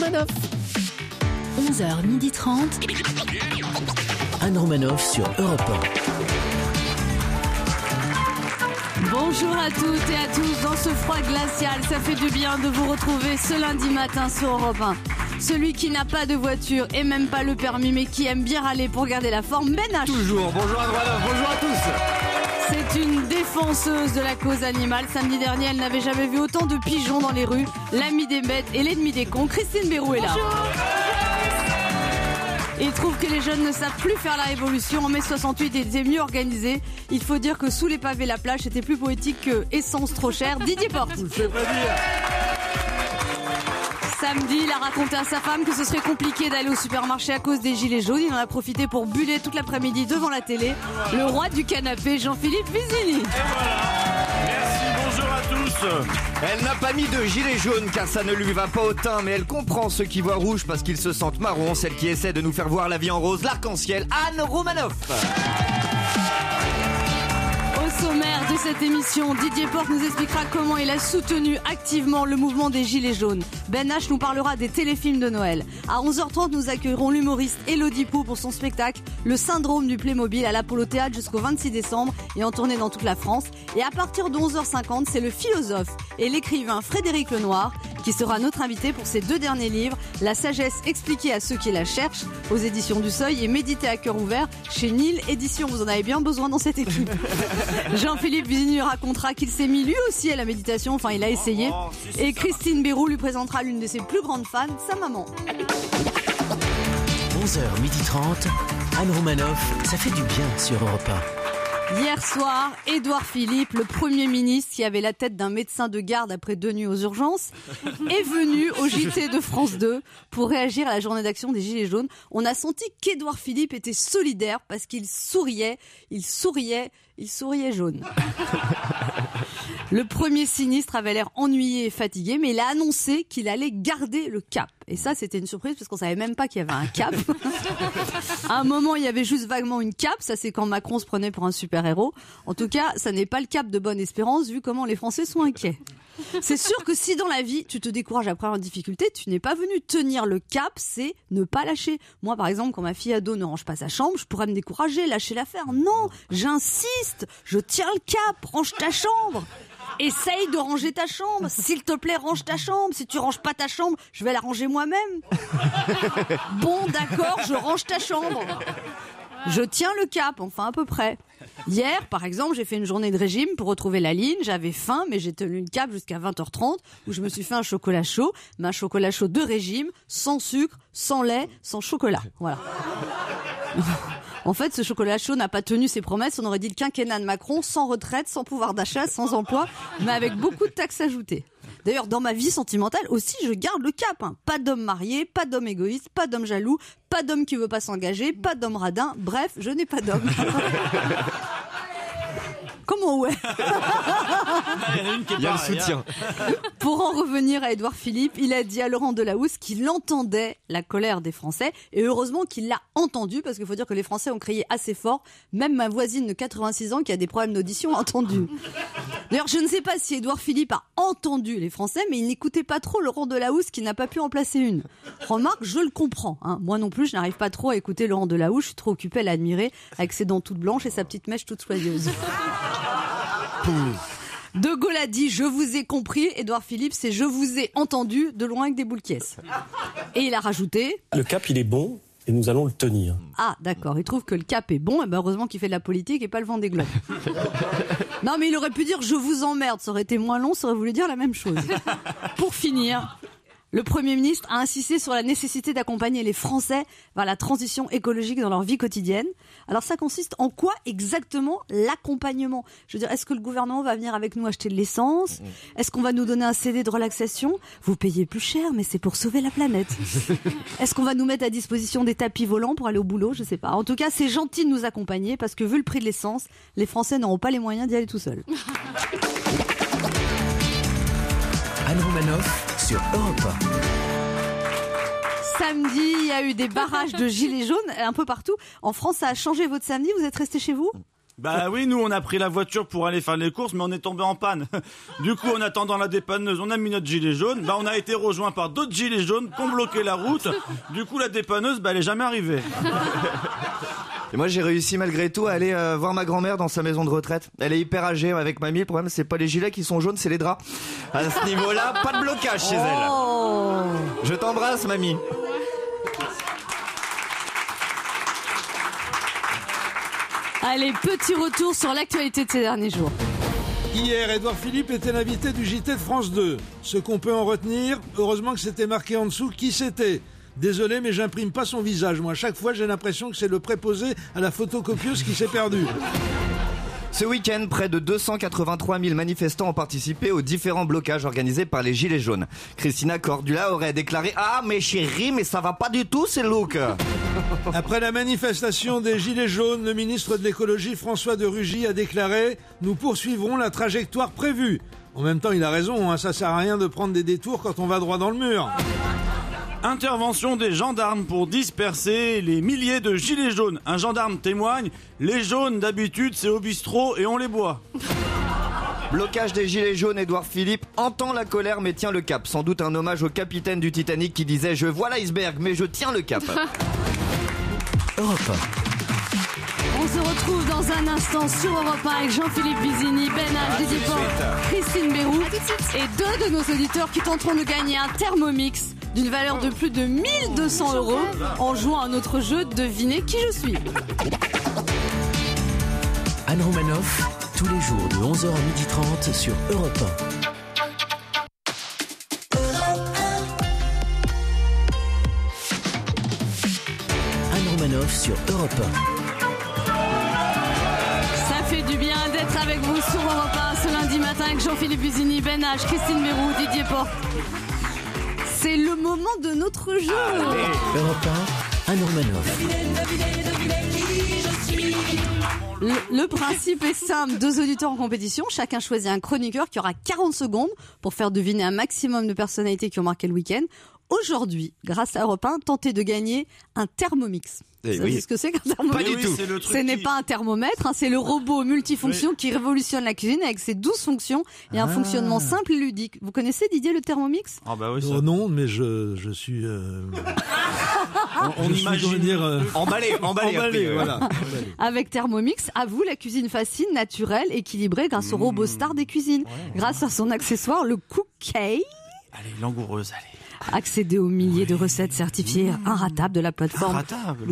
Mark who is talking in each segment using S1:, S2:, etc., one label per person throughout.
S1: Romanoff. 11h30. Anne Romanoff sur Europe
S2: 1. Bonjour à toutes et à tous. Dans ce froid glacial, ça fait du bien de vous retrouver ce lundi matin sur Europe 1. Celui qui n'a pas de voiture et même pas le permis, mais qui aime bien râler pour garder la forme, Ben H.
S3: Toujours. Bonjour Anne Romanoff, bonjour à tous.
S2: C'est une défenseuse de la cause animale. Samedi dernier, elle n'avait jamais vu autant de pigeons dans les rues. L'ami des bêtes et l'ennemi des cons, Christine Béroux est là. Bonjour. Il trouve que les jeunes ne savent plus faire la révolution. En mai 68, ils étaient mieux organisés. Il faut dire que sous les pavés, la plage était plus poétique que essence trop chère. Didier Porte.
S3: Vous le faites pas dire.
S2: Samedi, il a raconté à sa femme que ce serait compliqué d'aller au supermarché à cause des gilets jaunes. Il en a profité pour buller toute l'après-midi devant la télé. Le roi du canapé, Jean-Philippe Vizini.
S3: Et voilà. Merci, bonjour à tous. Elle n'a pas mis de gilet jaune car ça ne lui va pas au teint, mais elle comprend ceux qui voient rouge parce qu'ils se sentent marrons. Celle qui essaie de nous faire voir la vie en rose, l'arc-en-ciel, Anne Romanoff.
S2: Au sommaire de cette émission, Didier Porte nous expliquera comment il a soutenu activement le mouvement des Gilets jaunes. Ben H nous parlera des téléfilms de Noël. À 11h30, nous accueillerons l'humoriste Elodie Pou pour son spectacle Le syndrome du Playmobil à l'Apollo Théâtre jusqu'au 26 décembre et en tournée dans toute la France. Et à partir de 11h50, c'est le philosophe et l'écrivain Frédéric Lenoir qui sera notre invité pour ses 2 derniers livres, La sagesse expliquée à ceux qui la cherchent, aux éditions du Seuil, et Méditer à cœur ouvert chez Nil Éditions. Vous en avez bien besoin dans cette équipe. Jean-Philippe Vizini racontera qu'il s'est mis lui aussi à la méditation, enfin il a essayé. Et Christine Béroux lui présentera l'une de ses plus grandes fans, sa maman.
S1: 11h30. Anne Romanoff, ça fait du bien sur Europe 1.
S2: Hier soir, Édouard Philippe, le Premier ministre qui avait la tête d'un médecin de garde après 2 nuits aux urgences, est venu au JT de France 2 pour réagir à la journée d'action des Gilets jaunes. On a senti qu'Édouard Philippe était solidaire parce qu'il souriait jaune. Le premier sinistre avait l'air ennuyé et fatigué, mais il a annoncé qu'il allait garder le cap. Et ça, c'était une surprise parce qu'on savait même pas qu'il y avait un cap. À un moment, il y avait juste vaguement une cape. Ça, c'est quand Macron se prenait pour un super-héros. En tout cas, ça n'est pas le cap de Bonne Espérance, vu comment les Français sont inquiets. C'est sûr que si dans la vie, tu te décourages après une difficulté, tu n'es pas venu tenir le cap, c'est ne pas lâcher. Moi, par exemple, quand ma fille ado ne range pas sa chambre, je pourrais me décourager, lâcher l'affaire. Non, j'insiste, je tiens le cap, range ta chambre. Essaye de ranger ta chambre. S'il te plaît, range ta chambre. Si tu ranges pas ta chambre, je vais la ranger moi-même. Bon, d'accord, je range ta chambre. Je tiens le cap, enfin à peu près. Hier, par exemple, j'ai fait une journée de régime pour retrouver la ligne. J'avais faim, mais j'ai tenu le cap jusqu'à 20h30 où je me suis fait un chocolat chaud. Mais un chocolat chaud de régime, sans sucre, sans lait, sans chocolat. Voilà. En fait, ce chocolat chaud n'a pas tenu ses promesses. On aurait dit le quinquennat de Macron, sans retraite, sans pouvoir d'achat, sans emploi, mais avec beaucoup de taxes ajoutées. D'ailleurs, dans ma vie sentimentale aussi, je garde le cap. Pas d'homme marié, pas d'homme égoïste, pas d'homme jaloux, pas d'homme qui veut pas s'engager, pas d'homme radin. Bref, je n'ai pas d'homme. Comment ouais?
S3: Il y a le soutien.
S2: Pour en revenir à Édouard Philippe, il a dit à Laurent Delahousse qu'il entendait la colère des Français. Et heureusement qu'il l'a entendu, parce qu'il faut dire que les Français ont crié assez fort. Même ma voisine de 86 ans qui a des problèmes d'audition a entendu. D'ailleurs, je ne sais pas si Édouard Philippe a entendu les Français, mais il n'écoutait pas trop Laurent Delahousse qui n'a pas pu en placer une. Remarque, je le comprends. Moi non plus, je n'arrive pas trop à écouter Laurent Delahousse. Je suis trop occupée à l'admirer avec ses dents toutes blanches et sa petite mèche toute soyeuse. De Gaulle a dit « Je vous ai compris », Édouard Philippe c'est « Je vous ai entendu » de loin avec des boules caisses. Et il a rajouté «
S4: Le cap, il est bon et nous allons le tenir. »
S2: Ah d'accord, il trouve que le cap est bon, et heureusement qu'il fait de la politique et pas le Vendée Globe. Non mais il aurait pu dire « Je vous emmerde », ça aurait été moins long, ça aurait voulu dire la même chose. Pour finir, le Premier ministre a insisté sur la nécessité d'accompagner les Français vers la transition écologique dans leur vie quotidienne. Alors ça consiste en quoi exactement l'accompagnement? Je veux dire, est-ce que le gouvernement va venir avec nous acheter de l'essence? Est-ce qu'on va nous donner un CD de relaxation? Vous payez plus cher, mais c'est pour sauver la planète. Est-ce qu'on va nous mettre à disposition des tapis volants pour aller au boulot? Je sais pas. En tout cas, c'est gentil de nous accompagner parce que vu le prix de l'essence, les Français n'auront pas les moyens d'y aller tout seuls.
S1: Anne Romanoff sur Europe
S2: 1. Samedi, il y a eu des barrages de gilets jaunes un peu partout. En France, ça a changé votre samedi? Vous êtes restés chez vous?
S5: Bah oui, nous on a pris la voiture pour aller faire les courses, mais on est tombé en panne. Du coup, en attendant la dépanneuse, on a mis notre gilet jaune. Bah on a été rejoint par d'autres gilets jaunes qui ont bloqué la route. Du coup, la dépanneuse, elle est jamais arrivée.
S3: Et moi j'ai réussi malgré tout à aller voir ma grand-mère dans sa maison de retraite. Elle est hyper âgée avec mamie. Le problème c'est pas les gilets qui sont jaunes, c'est les draps. À ce niveau-là, pas de blocage chez elle. Je t'embrasse mamie.
S2: Allez, petit retour sur l'actualité de ces derniers jours.
S6: Hier, Édouard Philippe était l'invité du JT de France 2. Ce qu'on peut en retenir, heureusement que c'était marqué en dessous qui c'était. Désolé, mais j'imprime pas son visage. Moi, à chaque fois, j'ai l'impression que c'est le préposé à la photocopieuse qui s'est perdu.
S3: Ce week-end, près de 283 000 manifestants ont participé aux différents blocages organisés par les Gilets jaunes. Christina Cordula aurait déclaré « Ah, mais chérie, mais ça va pas du tout ces looks !»
S6: Après la manifestation des Gilets jaunes, le ministre de l'écologie François de Rugy a déclaré « Nous poursuivrons la trajectoire prévue ». En même temps, il a raison, ça sert à rien de prendre des détours quand on va droit dans le mur.
S5: Intervention des gendarmes pour disperser les milliers de gilets jaunes. Un gendarme témoigne, les jaunes d'habitude c'est au bistrot et on les boit.
S3: Blocage des Gilets jaunes, Édouard Philippe entend la colère mais tient le cap. Sans doute un hommage au capitaine du Titanic qui disait « Je vois l'iceberg mais je tiens le cap ».
S1: Europe
S2: On se retrouve dans un instant sur Europe 1 avec Jean-Philippe Vizini, Ben H, Didier Porte, Christine Béroux et deux de nos auditeurs qui tenteront de gagner un Thermomix d'une valeur de plus de 1 200 € en jouant à notre jeu Devinez qui je suis.
S1: Anne Romanoff, tous les jours de 11h à 12h30 sur Europe 1. Anne Romanoff sur Europe 1.
S2: Ça fait du bien d'être avec vous sur Europe 1 ce lundi matin avec Jean-Philippe Vizini, Ben H, Christine Béroux, Didier Porte. C'est le moment de notre jeu.
S1: Europe 1, Anne Romanoff.
S2: Le principe est simple, deux auditeurs en compétition, chacun choisit un chroniqueur qui aura 40 secondes pour faire deviner un maximum de personnalités qui ont marqué le week-end. Aujourd'hui, grâce à Europe 1, tentez de gagner un Thermomix. Vous savez ce que c'est qu'un Thermomix?
S3: Pas du tout.
S2: Ce n'est pas un thermomètre, c'est le robot multifonction qui révolutionne la cuisine avec ses 12 fonctions et un fonctionnement simple et ludique. Vous connaissez, Didier, le Thermomix?
S5: Ah bah oui, ça.
S6: Non, mais je suis...
S5: on imagine
S3: Emballé,
S6: voilà.
S2: Avec Thermomix, à vous la cuisine facile, naturelle, équilibrée grâce au robot star des cuisines. Grâce à son accessoire, le Cookay.
S5: Allez, langoureuse, allez.
S2: Accéder aux milliers de recettes certifiées inratables de la plateforme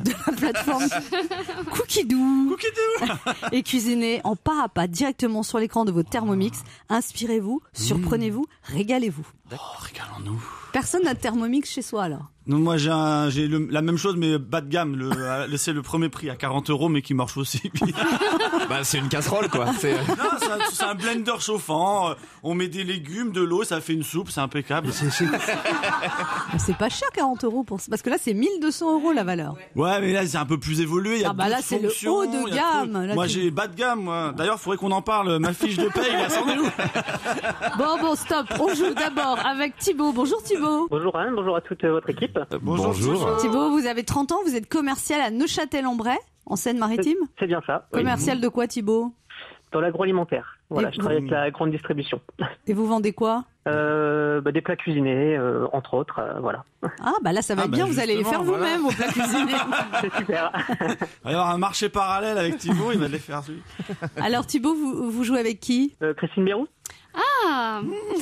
S2: Cookidoo et cuisiner en pas à pas directement sur l'écran de votre Thermomix. Inspirez-vous, surprenez-vous, régalez-vous.
S5: Régalons-nous.
S2: Personne n'a de Thermomix chez soi alors?
S5: Non, moi j'ai la même chose mais bas de gamme. C'est le premier prix à 40 € mais qui marche aussi.
S3: Bah c'est une casserole quoi.
S5: Non, c'est un blender chauffant. On met des légumes, de l'eau, ça fait une soupe, c'est impeccable.
S2: C'est pas cher 40 € parce que là c'est 1 200 € la valeur.
S5: Ouais, mais là c'est un peu plus évolué. Il y a
S2: là c'est le haut de gamme. Là,
S5: moi j'ai bas de gamme. Moi. D'ailleurs, faudrait qu'on en parle. Ma fiche de paye, elle s'en est où?
S2: Bon, stop. On joue d'abord avec Thibaut. Bonjour Thibaut.
S7: Bonjour Anne, bonjour à toute votre équipe.
S3: Bonjour.
S2: Thibaut, vous avez 30 ans, vous êtes commercial à Neuchâtel-en-Bray, en Seine-Maritime.
S7: C'est bien ça.
S2: Commercial de quoi, Thibaut?
S7: Dans l'agroalimentaire. Voilà,
S2: Et
S7: je travaille avec la grande distribution.
S2: Et vous vendez quoi?
S7: Des plats cuisinés, entre autres, voilà.
S2: Ah bah là ça va être bien, vous allez les faire vous-même vos plats cuisinés.
S7: C'est super.
S5: Il va y avoir un marché parallèle avec Thibaut, il va les faire lui.
S2: Alors Thibaut, vous jouez avec qui?
S7: Christine Béroux.
S8: Ah.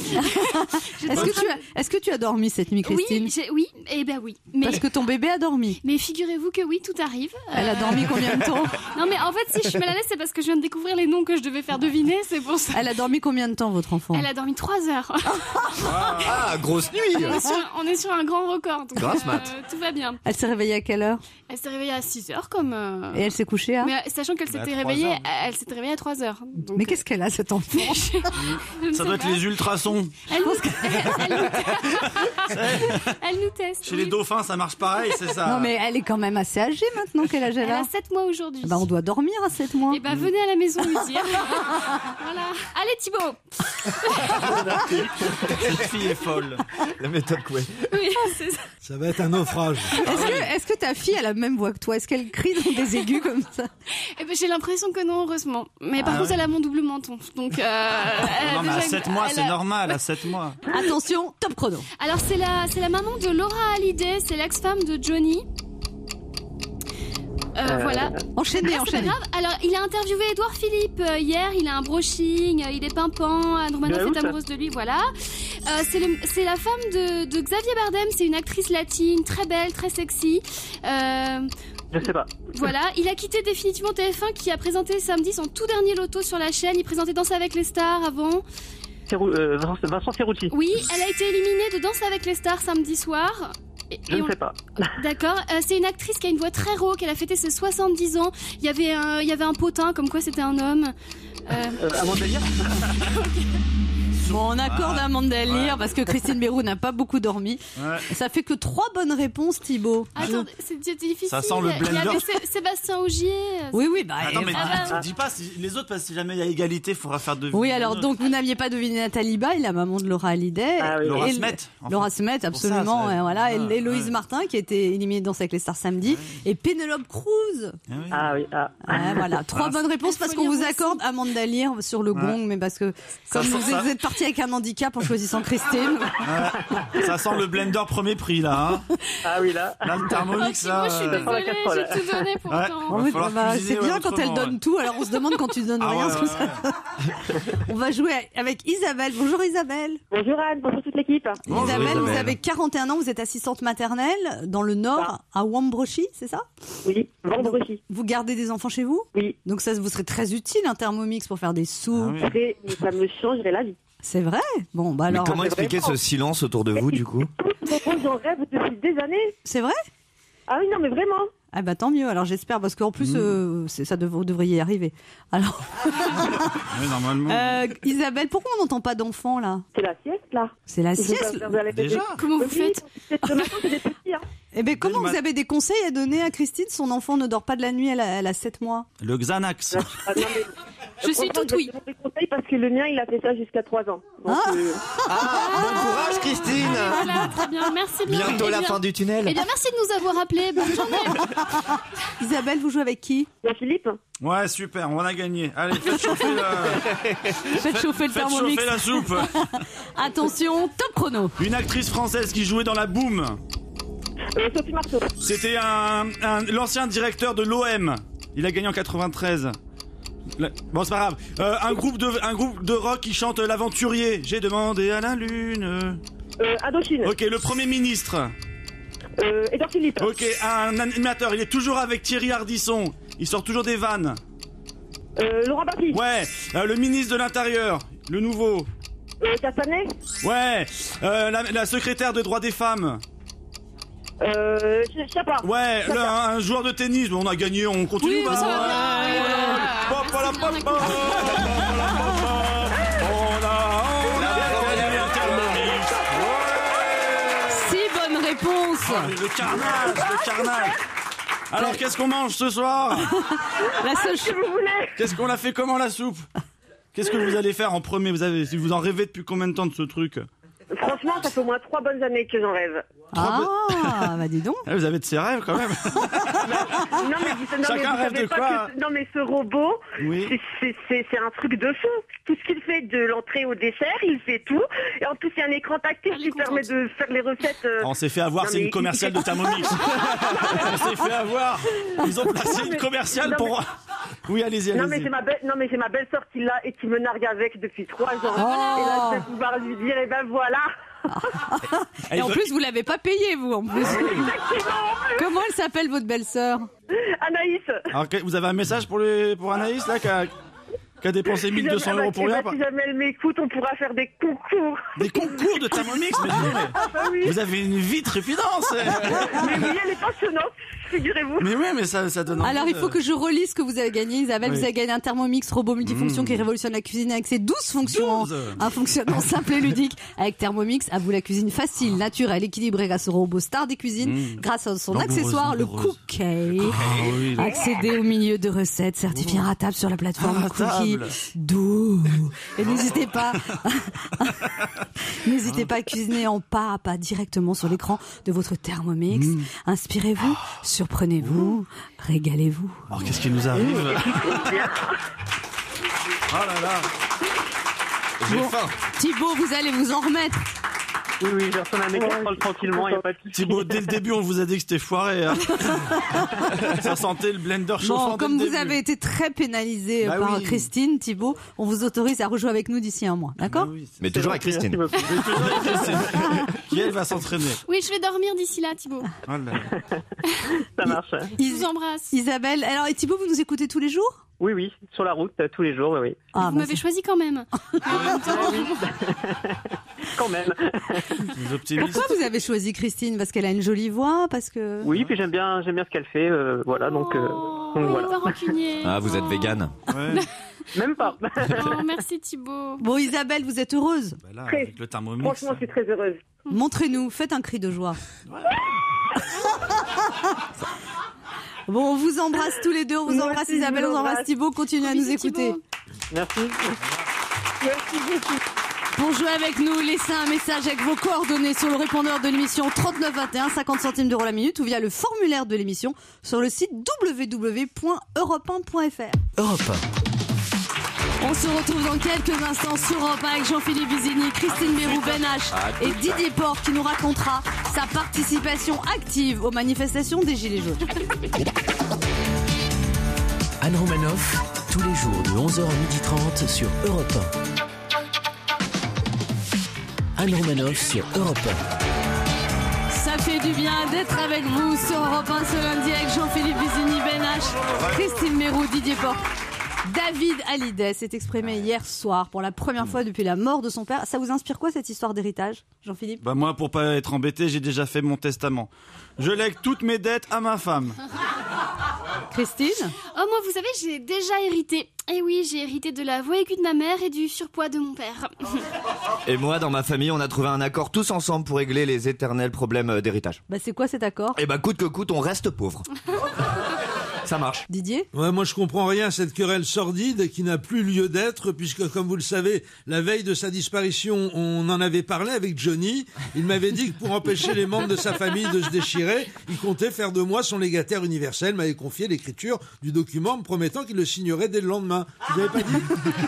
S2: Est-ce que tu as dormi cette nuit, Christine?
S8: Oui. Mais
S2: parce que ton bébé a dormi.
S8: Mais figurez-vous que oui, tout arrive.
S2: Elle a dormi combien de temps?
S8: Non mais en fait, si je suis mal à l'aise, c'est parce que je viens de découvrir les noms que je devais faire deviner, c'est pour ça.
S2: Elle a dormi combien de temps, votre enfant?
S8: Elle a dormi 3 heures.
S3: Ah, grosse nuit.
S8: On est sur un grand record. Donc,
S3: Grâce mat.
S8: tout va bien.
S2: Elle s'est réveillée à quelle heure?
S8: Elle s'est réveillée à 6 heures comme...
S2: Et elle s'est couchée à...
S8: Mais sachant qu'elle s'était réveillée, elle s'était réveillée à 3 heures. Donc,
S2: mais qu'est-ce qu'elle a, cette enfant?
S5: Ça doit être les ultrasons.
S8: Elle nous teste.
S5: Chez les dauphins, ça marche pareil, c'est ça.
S2: Non mais elle est quand même assez âgée maintenant, quel âge elle a?
S8: Elle a 7 mois aujourd'hui.
S2: Bah on doit dormir à 7 mois.
S8: Eh ben venez à la maison lui dire. Voilà. Allez Thibaut.
S5: Cette fille est folle.
S3: La méthode Coué.
S8: Oui, c'est ça.
S6: Ça va être un naufrage.
S2: est-ce que ta fille a la même voix que toi? Est-ce qu'elle crie dans des aigus comme ça?
S8: Eh ben, j'ai l'impression que non, heureusement. Mais par contre, elle a mon double menton. Donc,
S5: Non, mais à 7 mois, c'est normal, à 7 mois.
S2: Attention, top chrono.
S8: Alors, c'est la maman de Laura Hallyday, c'est l'ex-femme de Johnny. Voilà.
S2: Enchaînez.
S8: C'est pas grave. Alors, il a interviewé Édouard Philippe hier. Il a un brushing, il est pimpant. Anne Romanoff est amoureuse de lui, voilà. C'est la femme de Xavier Bardem. C'est une actrice latine, très belle, très sexy.
S7: Je sais pas.
S8: Voilà, il a quitté définitivement TF1 qui a présenté samedi son tout dernier loto sur la chaîne. Il présentait Danse avec les stars avant.
S7: Vincent Ferrucci.
S8: Oui, elle a été éliminée de Danse avec les stars samedi soir.
S7: Je ne sais pas.
S8: D'accord, c'est une actrice qui a une voix très rauque, elle a fêté ses 70 ans. Il y avait un potin, comme quoi c'était un homme.
S7: Amanda Lear.
S2: Bon, on accorde à Amanda Lear parce que Christine Béroux n'a pas beaucoup dormi.
S5: Ouais.
S2: Ça fait que 3 bonnes réponses, Thibaut.
S8: Attends, c'est difficile.
S5: Ça sent le blender.
S8: Il y avait Sébastien Ogier.
S2: Oui, bah.
S5: Attends, mais
S8: Ah,
S5: dis pas, les autres, parce que si jamais il y a égalité, il faudra faire deviner.
S2: Oui, alors donc vous n'aviez pas deviné Nathalie Baye, la maman de Laura Hallyday.
S7: Ah oui.
S5: Laura
S2: Et
S5: Smet.
S2: Laura Smet, absolument.
S5: ça,
S2: et voilà, et
S5: ouais.
S2: Héloïse Martin qui a été éliminée de Danse avec les stars samedi. Et Pénélope Cruz.
S7: Ah oui.
S2: Voilà, 3 bonnes réponses parce qu'on vous accorde Amanda Lear sur le gong, mais parce que comme vous êtes parti avec un handicap en choisissant Christine.
S5: Ça sent le blender premier prix, là. Hein.
S7: Ah oui, là.
S5: Là, le Thermomix,
S8: Moi, je suis
S5: là.
S8: désolée, j'ai tout donné pourtant.
S5: Va falloir cuisiner,
S2: c'est bien
S5: ouais,
S2: quand elle
S5: autrement,
S2: donne tout, alors on se demande quand tu donnes
S5: Ah
S2: rien.
S5: ouais,
S2: ce que ça- On va jouer avec Isabelle. Bonjour Isabelle.
S9: Bonjour Anne, bonjour toute l'équipe.
S5: Bonjour,
S2: Isabelle, vous
S5: Isabelle.
S2: avez 41 ans, vous êtes assistante maternelle dans le Nord, à Wambrochy, c'est ça?
S9: Oui, vendredi.
S2: Vous gardez des enfants chez vous?
S9: Oui.
S2: Donc ça vous serait très utile un Thermomix pour faire des soupes.
S5: Ah oui.
S9: Ça me changerait la vie.
S2: C'est vrai? Bon, bah
S3: Mais
S2: alors.
S3: comment expliquer ce silence autour de vous, du coup?
S9: J'en rêve depuis des années.
S2: C'est vrai?
S9: Ah oui, non, mais vraiment.
S2: Ah bah tant mieux, alors j'espère, parce qu'en plus, vous devriez y arriver. Alors,
S5: Oui, normalement.
S2: Isabelle, pourquoi on n'entend pas d'enfants là?
S9: C'est la sieste, là.
S2: C'est la sieste?
S5: Déjà?
S8: Comment vous faites?
S9: Ce matin, c'est des petits, hein.
S2: Eh bien, comment
S5: mat-
S2: vous avez des conseils à donner à Christine? Son enfant ne dort pas de la nuit, elle a 7 mois.
S5: Le Xanax.
S9: Ah, non, mais...
S8: Je suis toute oui.
S9: Je vais conseils parce que le mien, il a fait ça jusqu'à 3 ans. Donc,
S3: Bon courage, Christine!
S8: Voilà, très bien, merci bien.
S3: Bientôt
S8: Eh
S3: la
S8: bien-
S3: fin du tunnel.
S8: Eh bien, merci de nous avoir appelés. Bonne journée.
S2: Isabelle, vous jouez avec qui?
S9: Jean-Philippe.
S5: Ouais, super, on a gagné. Allez, faites chauffer
S2: Faites chauffer le
S5: faites
S2: Thermomix.
S5: chauffer la soupe.
S2: Attention, top chrono.
S5: Une actrice française qui jouait dans la Boom.
S9: Sophie Marceau.
S5: C'était l'ancien directeur de l'OM. Il a gagné en 93. Bon, c'est pas grave. Un groupe de rock qui chante l'aventurier. J'ai demandé à la lune.
S9: Indochine.
S5: Ok, le Premier ministre.
S9: Édouard Philippe.
S5: Ok, un animateur. Il est toujours avec Thierry Ardisson. Il sort toujours des vannes.
S9: Laurent Baffi.
S5: Ouais, le ministre de l'Intérieur. Le nouveau.
S9: Castanet.
S5: Ouais, la secrétaire de droits des femmes.
S9: Chiappa.
S5: Ouais, un joueur de tennis. On a gagné, on continue.
S8: Oui, mais ça va bien.
S5: On a gagné un Thermomix.
S2: 6 bonnes réponses.
S5: Le carnage. Alors, qu'est-ce qu'on mange ce soir?
S2: La seule
S9: Si vous voulez.
S5: Qu'est-ce qu'on a fait comment la soupe? Qu'est-ce que vous allez faire en premier? Vous en rêvez depuis combien de temps de ce truc?
S9: Franchement, ça fait au moins 3 bonnes années que j'en rêve.
S2: Ah, bah dis donc.
S5: Vous avez de ces rêves quand même.
S9: Non mais vous
S5: Chacun rêve
S9: savez
S5: de
S9: pas
S5: quoi?
S9: que... Non mais ce robot,
S5: Oui.
S9: c'est un truc de fou. Tout ce qu'il fait de l'entrée au dessert, il fait tout. Et en plus, il y a un écran tactile
S8: Elle est
S9: qui
S8: contente.
S9: permet de faire les recettes.
S5: On s'est fait avoir,
S9: Non,
S5: c'est
S9: mais
S5: une commerciale de Thermomix. On s'est fait avoir. Ils ont placé une commerciale
S9: non,
S5: pour... Oui, allez-y,
S9: Non mais
S5: allez-y.
S9: c'est ma belle-sœur qui l'a et qui me nargue avec depuis 3 ans.
S2: Oh.
S9: Et là, je vais pouvoir lui dire, et ben voilà.
S2: Et en plus, vous l'avez pas payé, vous, en plus. Comment elle s'appelle, votre belle-sœur?
S9: Anaïs.
S5: Alors, vous avez un message pour Anaïs, là, qui a dépensé 1200 euros pour rien?
S9: Si jamais elle m'écoute, on pourra faire des concours.
S5: Des concours de Thermomix? Mais dis donc,
S9: Ah bah oui.
S5: vous avez une vie trépidante.
S9: Mais oui, elle est passionnante, figurez-vous.
S5: Mais oui, mais ça donne envie.
S2: Alors, il faut que je relise ce que vous avez gagné, Isabelle.
S5: Oui.
S2: Vous avez gagné un Thermomix robot multifonction qui révolutionne la cuisine avec ses 12 fonctions.
S5: 12.
S2: Un fonctionnement simple et ludique. Avec Thermomix, à vous la cuisine facile, naturelle, équilibrée grâce au robot star des cuisines, grâce à son
S5: Langoureuse,
S2: accessoire,
S5: langoureuse.
S2: le Cookie.
S5: Ah oui.
S2: Accéder au milieu de recettes, certifié ratable sur la plateforme
S5: Ah,
S2: Cookie. cri doux. Et n'hésitez pas à cuisiner en pas à pas directement sur l'écran de votre Thermomix. Inspirez-vous, surprenez-vous, régalez-vous.
S5: Alors qu'est-ce qui nous arrive? Oh là là.
S3: J'ai faim.
S2: Thibaut, vous allez vous en remettre.
S7: Oui, je retourne à mes casseroles tranquillement, il n'y a pas de souci.
S5: Thibaut, dès le début, on vous a dit que c'était foiré. Hein. Ça sentait le blender chauffant.
S2: Bon, comme
S5: dès le
S2: vous
S5: début.
S2: avez été très pénalisé
S3: Bah
S2: par
S3: oui.
S2: Christine, Thibaut, on vous autorise à rejouer avec nous d'ici un mois, d'accord?
S5: Bah oui,
S3: Mais toujours avec Christine.
S7: Merci beaucoup.
S5: qui elle va s'entraîner.
S8: Oui, je vais dormir d'ici là, Thibaut.
S5: Oh là là.
S7: Ça marche.
S8: Je vous embrasse.
S2: Isabelle, alors et Thibaut, vous nous écoutez tous les jours?
S7: Oui, sur la route, tous les jours, oui.
S2: Ah,
S8: Vous m'avez choisi quand même.
S7: Quand même.
S5: Vous optimistes.
S2: Pourquoi vous avez choisi Christine? Parce qu'elle a une jolie voix, parce que...
S7: Oui, puis j'aime bien ce qu'elle fait, voilà, donc voilà.
S8: Pas rancunier.
S3: Ah, vous êtes végane.
S5: Ouais.
S7: Même pas.
S8: Oh, merci Thibaut.
S2: Bon, Isabelle, vous êtes heureuse?
S5: Bah là, avec le Thermomix.
S9: Franchement, je suis très heureuse.
S2: Montrez-nous, faites un cri de joie. Bon, on vous embrasse tous les deux, on vous embrasse
S9: Merci,
S2: Isabelle,
S9: je
S2: on
S9: vous
S2: embrasse
S9: embrasse.
S2: Thibaut, continuez à nous
S8: Bisous,
S2: écouter.
S8: Thibaut.
S7: Merci.
S9: Merci beaucoup.
S2: Pour jouer avec nous, laissez un message avec vos coordonnées sur le répondeur de l'émission 3921, 50 centimes d'euros la minute, ou via le formulaire de l'émission sur le site www.europe1.fr.
S1: Europe
S2: On se retrouve dans quelques instants sur Europe 1 avec Jean-Philippe Vizini, Christine Mérou, Ben H et Didier Porte qui nous racontera sa participation active aux manifestations des Gilets jaunes.
S1: Anne Romanoff, tous les jours de 11h à 12h30 sur Europe 1. Anne Romanoff sur Europe 1.
S2: Ça fait du bien d'être avec vous sur Europe 1 ce lundi avec Jean-Philippe Vizini, Ben H, Christine Mérou, Didier Porte. David Hallyday s'est exprimé hier soir pour la première fois depuis la mort de son père. Ça vous inspire quoi cette histoire d'héritage, Jean-Philippe?
S5: Bah moi, pour pas être embêté, j'ai déjà fait mon testament. Je lègue toutes mes dettes à ma femme.
S2: Christine?
S8: Oh, moi, vous savez, j'ai déjà hérité. Eh oui, j'ai hérité de la voix aiguë de ma mère et du surpoids de mon père.
S3: Et moi, dans ma famille, on a trouvé un accord tous ensemble pour régler les éternels problèmes d'héritage.
S2: Bah c'est quoi cet accord?
S3: Et bah coûte que coûte, on reste pauvre. Ça marche.
S2: Didier?
S6: Ouais, moi je comprends rien à cette querelle sordide qui n'a plus lieu d'être puisque comme vous le savez, la veille de sa disparition, on en avait parlé avec Johnny. Il m'avait dit que pour empêcher les membres de sa famille de se déchirer, il comptait faire de moi son légataire universel, m'avait confié l'écriture du document me promettant qu'il le signerait dès le lendemain. Vous avez pas dit?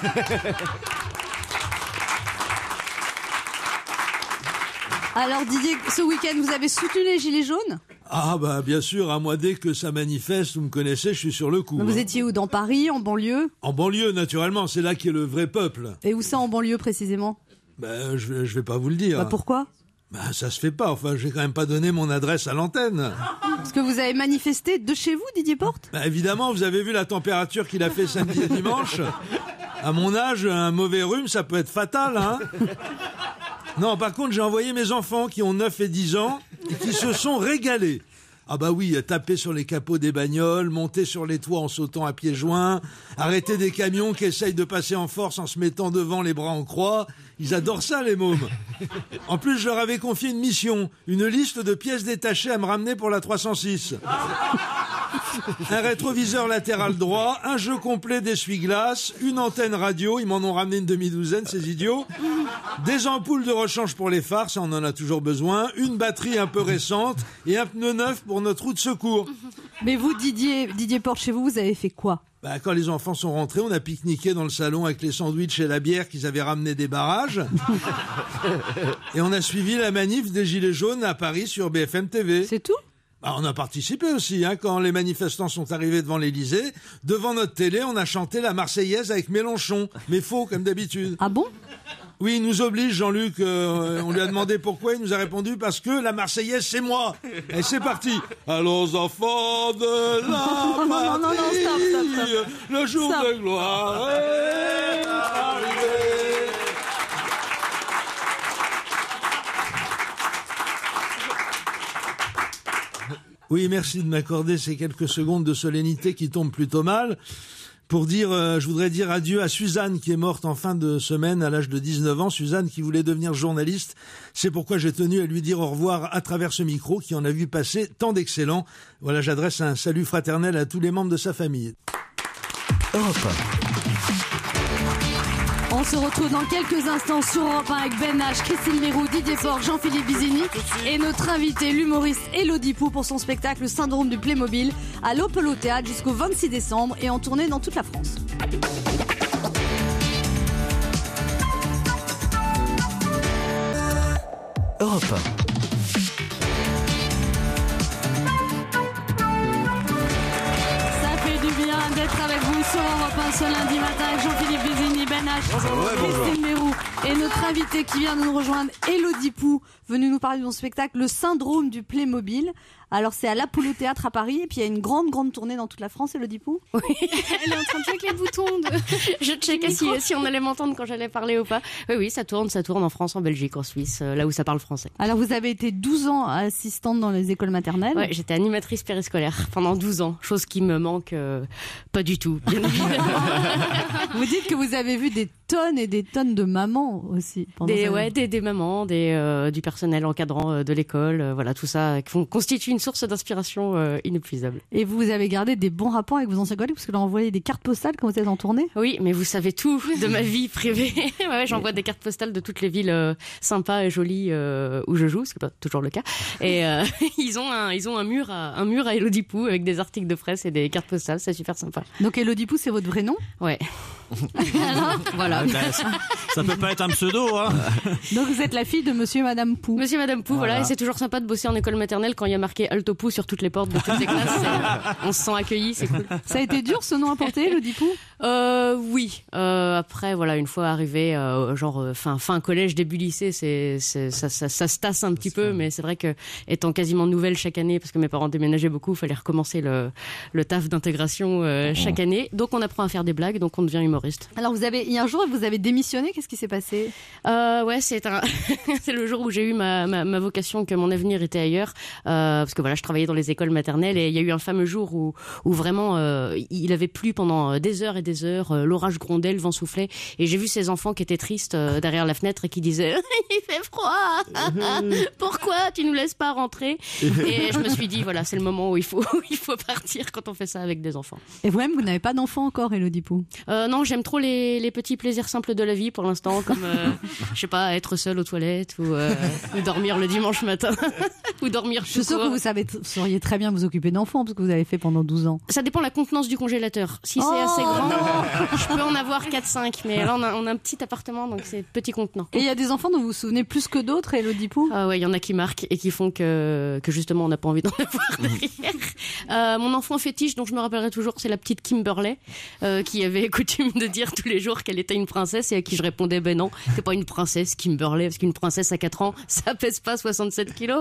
S2: Alors Didier, ce week-end, vous avez soutenu les Gilets jaunes?
S6: Ah bah bien sûr, à moi dès que ça manifeste, vous me connaissez, je suis sur le coup.
S2: Vous étiez où? Dans Paris, en banlieue?
S6: En banlieue, naturellement, c'est là qu'est le vrai peuple.
S2: Et où ça en banlieue précisément?
S6: Ben, je vais pas vous le dire.
S2: Bah pourquoi?
S6: Ben, ça se fait pas, enfin, j'ai quand même pas donné mon adresse à l'antenne.
S2: Parce que vous avez manifesté de chez vous, Didier Porte?
S6: Ben, évidemment, vous avez vu la température qu'il a fait samedi et dimanche. À mon âge, un mauvais rhume, ça peut être fatal, hein. Non, par contre, j'ai envoyé mes enfants qui ont 9 et 10 ans et qui se sont régalés. Ah bah oui, taper sur les capots des bagnoles, monter sur les toits en sautant à pieds joints, arrêter des camions qui essayent de passer en force en se mettant devant les bras en croix. Ils adorent ça, les mômes. En plus, je leur avais confié une mission, une liste de pièces détachées à me ramener pour la 306. Un rétroviseur latéral droit, un jeu complet d'essuie-glace, une antenne radio, ils m'en ont ramené une demi-douzaine, ces idiots, des ampoules de rechange pour les phares, ça on en a toujours besoin, une batterie un peu récente et un pneu neuf pour notre roue de secours.
S2: Mais vous, Didier Porte, chez vous, vous avez fait quoi?
S6: Bah, quand les enfants sont rentrés, on a pique-niqué dans le salon avec les sandwichs et la bière qu'ils avaient ramené des barrages. Et on a suivi la manif des Gilets jaunes à Paris sur BFM TV.
S2: C'est tout?
S6: Bah, on a participé aussi, hein, quand les manifestants sont arrivés devant l'Élysée. Devant notre télé, on a chanté la Marseillaise avec Mélenchon. Mais faux, comme d'habitude.
S2: Ah bon?
S6: Oui, il nous oblige, Jean-Luc. On lui a demandé pourquoi. Il nous a répondu parce que la Marseillaise, c'est moi. Et c'est parti. Allons, enfants de la patrie.
S2: Non, stop.
S6: Le jour
S2: Stop.
S6: de gloire est arrivé. Oui, merci de m'accorder ces quelques secondes de solennité qui tombent plutôt mal. Pour dire, je voudrais dire adieu à Suzanne qui est morte en fin de semaine à l'âge de 19 ans. Suzanne qui voulait devenir journaliste. C'est pourquoi j'ai tenu à lui dire au revoir à travers ce micro qui en a vu passer tant d'excellents. Voilà, j'adresse un salut fraternel à tous les membres de sa famille.
S1: Europe
S2: se retrouve dans quelques instants sur Europe 1 avec Ben H, Christine Leroux, Didier Faure, Jean-Philippe Vizini et notre invité, l'humoriste Elodie Pou pour son spectacle Le Syndrome du Playmobil à l'Opel Théâtre jusqu'au 26 décembre et en tournée dans toute la France.
S1: Europe 1.
S2: D'être avec vous sur Europe 1 ce lundi matin avec Jean-Philippe Vizini, Ben H, Christine Leroux et notre invité qui vient de nous rejoindre, Elodie Pou, venue nous parler de son spectacle Le Syndrome du Playmobil. Alors c'est à l'Apollo Théâtre à Paris et puis il y a une grande tournée dans toute la France, Elodie Pou.
S8: Oui, elle est en train de checker les boutons. Je checkais si on allait m'entendre quand j'allais parler ou pas. Oui, ça tourne en France, en Belgique, en Suisse, là où ça parle français.
S2: Alors vous avez été 12 ans assistante dans les écoles maternelles.
S8: Ouais, j'étais animatrice périscolaire pendant 12 ans, chose qui me manque pas du tout, bien évidemment.
S2: Vous dites que vous avez vu des tonnes et des tonnes de mamans aussi.
S8: Des mamans, du personnel encadrant de l'école, voilà, tout ça constitue une source d'inspiration inépuisable.
S2: Et vous avez gardé des bons rapports avec vos anciens collègues parce que leur envoyez des cartes postales quand vous êtes en tournée?
S8: Oui, mais vous savez tout de ma vie privée. Ouais, j'envoie des cartes postales de toutes les villes sympas et jolies où je joue, ce qui n'est pas toujours le cas. Et ils ont un mur à Elodie Pou avec des articles de presse et des cartes postales, c'est super sympa.
S2: Donc Elodie Pou, c'est votre vrai nom?
S8: Ouais.
S2: Alors,
S8: voilà.
S5: Ça peut pas être un pseudo, hein.
S2: Donc vous êtes la fille de Monsieur et Madame Pou.
S8: Monsieur et Madame Pou, voilà. Et c'est toujours sympa de bosser en école maternelle quand il y a marqué Alto Pou sur toutes les portes de toutes les classes. On se sent accueillis, c'est cool.
S2: Ça a été dur ce nom à porter, Elodie Pou?
S8: Oui. Après, voilà, une fois arrivé, fin collège, début lycée, ça se tasse un petit peu, mais c'est vrai que étant quasiment nouvelle chaque année, parce que mes parents déménageaient beaucoup, il fallait recommencer le taf d'intégration chaque année. Donc on apprend à faire des blagues, donc on devient humoriste.
S2: Alors il y a un jour vous avez démissionné, qu'est-ce qui s'est passé?
S8: Ouais, c'est le jour où j'ai eu ma vocation, que mon avenir était ailleurs, parce que voilà, je travaillais dans les écoles maternelles et il y a eu un fameux jour où vraiment il avait plu pendant des heures et des heures, l'orage grondait, le vent soufflait et j'ai vu ces enfants qui étaient tristes derrière la fenêtre et qui disaient il fait froid, pourquoi tu nous laisses pas rentrer? Et je me suis dit voilà, c'est le moment où il faut partir quand on fait ça avec des enfants.
S2: Et vous-même, vous n'avez pas d'enfant encore, Elodie Pou?
S8: Non, j'aime trop les petits plaisirs simples de la vie pour l'instant, comme je sais pas, être seule aux toilettes ou dormir le dimanche matin ou dormir tout court.
S2: Je suis sûre que vous sauriez très bien vous occuper d'enfants parce que vous avez fait pendant 12 ans.
S8: Ça dépend de la contenance du congélateur. Si c'est assez grand, je peux en avoir 4-5, mais là on a un petit appartement, donc c'est petit contenant.
S2: Et il y a des enfants dont vous vous souvenez plus que d'autres, Elodie Pou?
S8: Ah ouais, il y en a qui marquent et qui font que justement on n'a pas envie d'en avoir derrière. Mon enfant fétiche dont je me rappellerai toujours, c'est la petite Kimberley qui avait coutume de dire tous les jours qu'elle était une princesse et à qui je répondais ben non, t'es pas une princesse Kimberley, parce qu'une princesse à 4 ans ça pèse pas 67 kilos.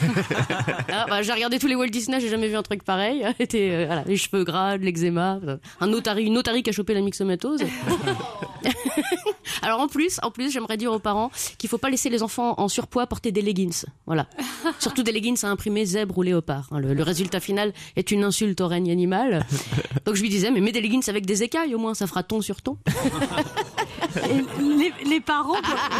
S8: J'ai regardé tous les Walt Disney, j'ai jamais vu un truc pareil. Voilà, les cheveux gras, de l'eczéma, une otarie qui a chopé la myxomatose. Alors en plus j'aimerais dire aux parents qu'il faut pas laisser les enfants en surpoids porter des leggings, voilà. Surtout des leggings à imprimer zèbre ou léopard. Le résultat final est une insulte au règne animal. Donc je lui disais mais mets des leggings avec des écailles au moins, ça fera ton sur ton.
S2: Et les parents,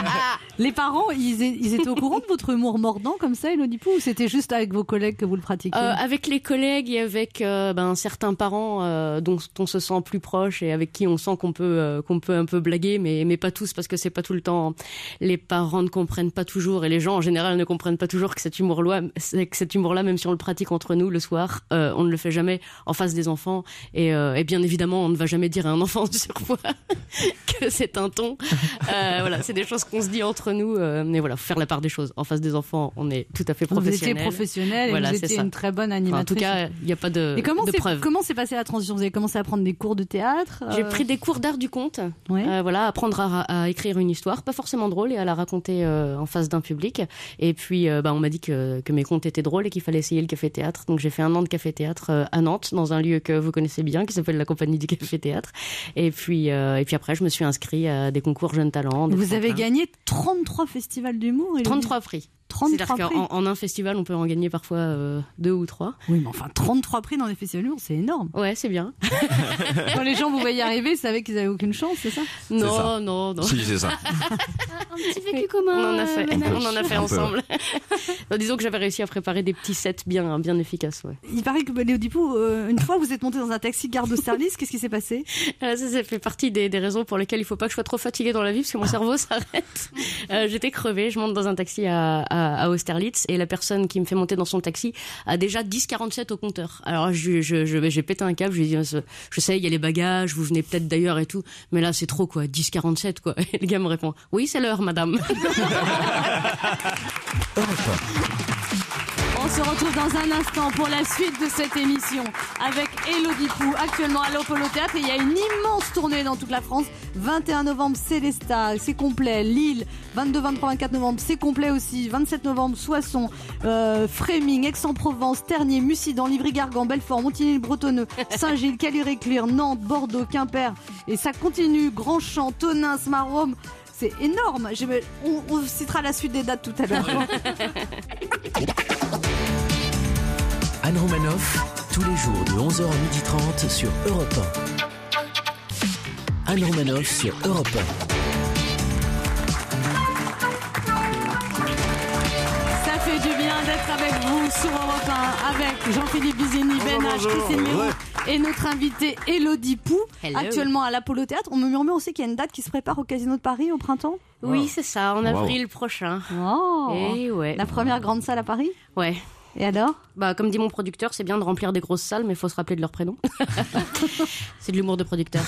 S2: ils étaient au courant de votre humour mordant comme ça, Elodie Pou, ou c'était juste avec vos collègues que vous le pratiquiez?
S8: Avec les collègues et avec certains parents dont on se sent plus proche et avec qui on sent qu'on peut un peu blaguer, mais pas tous, parce que c'est pas tout le temps. Les parents ne comprennent pas toujours et les gens en général ne comprennent pas toujours que cet humour-là, même si on le pratique entre nous le soir, on ne le fait jamais en face des enfants et bien évidemment on ne va jamais dire à un enfant de surpoids que c'est un ton. Voilà, c'est des choses qu'on se dit entre nous, mais voilà, faut faire la part des choses. En face des enfants, on est tout à fait professionnel.
S2: Vous étiez professionnel et
S8: voilà,
S2: vous étiez une très bonne animatrice.
S8: En tout cas, il n'y a pas de preuve.
S2: Comment s'est passée la transition? Vous avez commencé à prendre des cours de théâtre?
S8: J'ai pris des cours d'art du conte.
S2: Oui.
S8: Voilà, apprendre à écrire une histoire, pas forcément drôle, et à la raconter en face d'un public. Et puis, on m'a dit que mes contes étaient drôles et qu'il fallait essayer le café-théâtre. Donc j'ai fait 1 an de café-théâtre à Nantes, dans un lieu que vous connaissez bien, qui s'appelle la Compagnie du Café-Théâtre. Et puis après, je me suis inscrite à des concours jeunes talents.
S2: Vous avez gagné 33 festivals d'humour?
S8: 33 prix.
S2: 33
S10: C'est-à-dire
S2: prix.
S10: qu'en un festival, on peut en gagner parfois 2 ou 3.
S2: Oui, mais enfin, 33 prix dans les festivals d'humour, c'est énorme.
S10: Ouais, c'est bien.
S2: Quand les gens vous voyaient arriver, ils savaient qu'ils avaient aucune chance, c'est ça?
S10: Non.
S3: Si, c'est ça.
S8: Un petit vécu commun.
S10: On en a fait
S3: Un peu.
S10: ensemble. Disons que j'avais réussi à préparer des petits sets bien efficaces. Ouais.
S2: Il paraît que Léo Dipou, une fois vous êtes monté dans un taxi gare d'Austerlitz, qu'est-ce qui s'est passé?
S10: Ça fait partie des raisons pour lesquelles il faut pas que je sois trop fatiguée dans la vie, parce que mon cerveau s'arrête. J'étais crevée, je monte dans un taxi à Austerlitz, et la personne qui me fait monter dans son taxi a déjà 10,47 au compteur. Alors j'ai pété un câble, je lui ai dit, je sais, il y a les bagages, vous venez peut-être d'ailleurs et tout, mais là c'est trop quoi, 10,47 quoi. Et le gars me répond, oui c'est l'heure madame.
S2: On se retrouve dans un instant pour la suite de cette émission avec Élodie Pou, actuellement à l'Apollo Théâtre. Et il y a une immense tournée dans toute la France. 21 novembre, Célestat, c'est complet. Lille, 22, 23, 24 novembre, c'est complet aussi. 27 novembre, Soissons, Fréming, Aix-en-Provence, Ternier, Mussidan, Livry-Gargan, Belfort, Montigny-le-Bretonneux, Saint-Gilles, Caluire-et-Cuire, Nantes, Bordeaux, Quimper. Et ça continue. Grandchamp, Tonneins, Maromme. C'est énorme. On citera la suite des dates tout à l'heure.
S1: Anne Romanoff, tous les jours de 11h à 12h30 sur Europe 1. Anne Romanoff sur Europe 1.
S2: Ça fait du bien d'être avec vous sur Europe 1 avec Jean-Philippe Bizini, Ben H, Christine Méraud et notre invitée Élodie Pou, actuellement à l'Apollo Théâtre. On me murmure aussi qu'il y a une date qui se prépare au Casino de Paris au printemps.
S10: Oui, c'est ça, en avril prochain.
S2: Oh.
S10: Et ouais.
S2: La première grande salle à Paris.
S10: Ouais.
S2: Et alors?
S10: Comme dit mon producteur, c'est bien de remplir des grosses salles, mais il faut se rappeler de leur prénom. C'est de l'humour de producteur.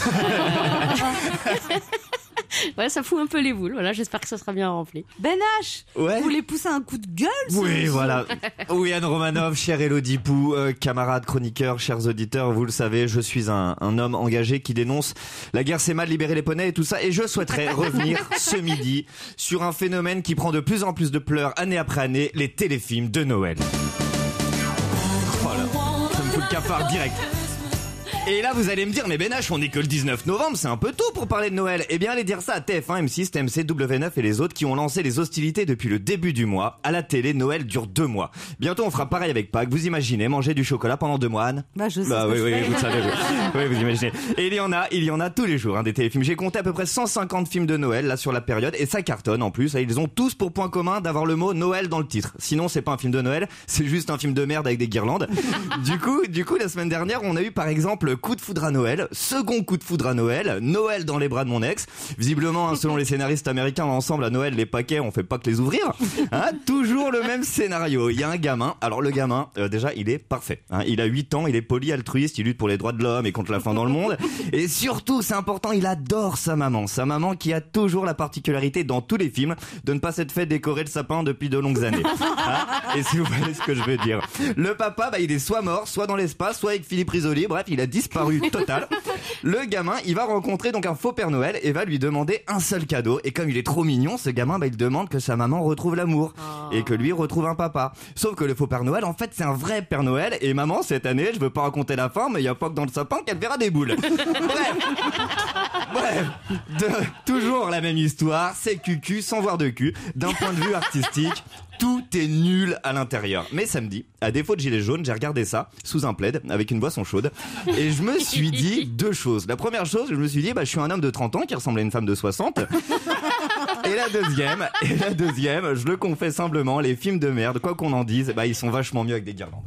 S10: Ouais, ça fout un peu les boules. Voilà, j'espère que ça sera bien rempli.
S2: Ben H, vous voulez pousser un coup de gueule?
S3: Oui, voilà. Oui, Anne Romanoff, chère Élodie Pou, camarades chroniqueurs, chers auditeurs, vous le savez, je suis un homme engagé qui dénonce la guerre c'est mal, libérer les poneys et tout ça. Et je souhaiterais revenir ce midi sur un phénomène qui prend de plus en plus de pleurs année après année, les téléfilms de Noël. Voilà, ça me fout le cafard direct. Et là, vous allez me dire, mais Ben H, on est que le 19 novembre, c'est un peu tôt pour parler de Noël. Eh bien, allez dire ça à TF1, M6, TMC, W9 et les autres qui ont lancé les hostilités depuis le début du mois. À la télé, Noël dure 2 mois. Bientôt, on fera pareil avec Pâques. Vous imaginez manger du chocolat pendant 2 mois, Anne?
S2: Je sais.
S3: Oui, vous savez. Oui, vous imaginez. Et il y en a tous les jours, des téléfilms. J'ai compté à peu près 150 films de Noël, là, sur la période, et ça cartonne en plus. Ils ont tous pour point commun d'avoir le mot Noël dans le titre. Sinon, c'est pas un film de Noël, c'est juste un film de merde avec des guirlandes. Du coup, la semaine dernière, on a eu par exemple Coup de foudre à Noël, second coup de foudre à Noël, Noël dans les bras de mon ex. Visiblement, selon les scénaristes américains, ensemble à Noël, les paquets, on fait pas que les ouvrir. Toujours le même scénario. Il y a un gamin. Alors le gamin, déjà, il est parfait. Il a 8 ans, il est poli, altruiste, il lutte pour les droits de l'homme et contre la faim dans le monde. Et surtout, c'est important, il adore sa maman. Sa maman qui a toujours la particularité dans tous les films de ne pas s'être fait décorer le sapin depuis de longues années. Et si vous voyez ce que je veux dire. Le papa, il est soit mort, soit dans l'espace, soit avec Philippe Risoli. Bref, il a disparu total. Le gamin, il va rencontrer donc un faux Père Noël et va lui demander un seul cadeau. Et comme il est trop mignon, ce gamin, il demande que sa maman retrouve l'amour et que lui retrouve un papa. Sauf que le faux Père Noël, en fait, c'est un vrai Père Noël. Et maman, cette année, je veux pas raconter la fin, mais il y a pas que dans le sapin qu'elle verra des boules. Bref, toujours la même histoire. C'est cucu sans voir de cul. D'un point de vue artistique, tout est nul à l'intérieur. Mais samedi, à défaut de gilet jaune, j'ai regardé ça sous un plaid avec une boisson chaude et je me suis dit 2 choses. La première chose, je me suis dit, je suis un homme de 30 ans qui ressemble à une femme de 60. Et la deuxième, je le confesse humblement, les films de merde, quoi qu'on en dise, ils sont vachement mieux avec des guirlandes.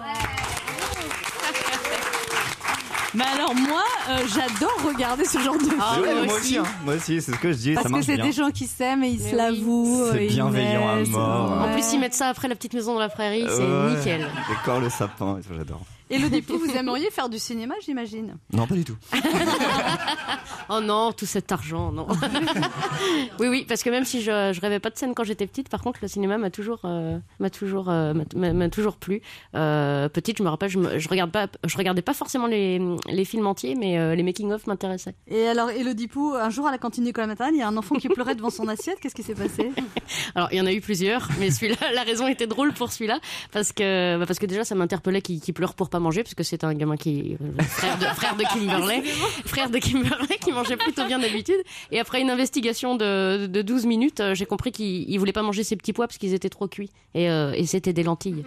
S2: Mais alors moi, j'adore regarder ce genre de films.
S3: Moi aussi, c'est ce que je dis.
S2: Parce
S3: ça marche
S2: que c'est
S3: bien.
S2: des gens qui s'aiment et ils se l'avouent.
S3: C'est bienveillant à mort.
S10: En plus, ils mettent ça après la petite maison dans la prairie, c'est nickel.
S3: Décore le sapin, ça j'adore.
S2: Élodie Pou, vous aimeriez faire du cinéma, j'imagine?
S3: Non, pas du tout.
S10: Oh non, tout cet argent, non. Oui, parce que même si je rêvais pas de scène quand j'étais petite, par contre, le cinéma m'a toujours plu. Petite, je me rappelle, je regardais pas forcément les les films entiers, mais les making-of m'intéressaient.
S2: Et alors, Élodie Pou, un jour à la cantine d'école maternelle, il y a un enfant qui pleurait devant son assiette. Qu'est-ce qui s'est passé?
S10: Alors, il y en a eu plusieurs, mais celui-là, la raison était drôle pour celui-là, parce que déjà, ça m'interpellait qu'il pleure pour pas manger, parce que c'est un gamin qui frère de Kimberley, qui mangeait plutôt bien d'habitude. Et après une investigation de 12 minutes, j'ai compris qu'il voulait pas manger ses petits pois parce qu'ils étaient trop cuits. Et c'était des lentilles.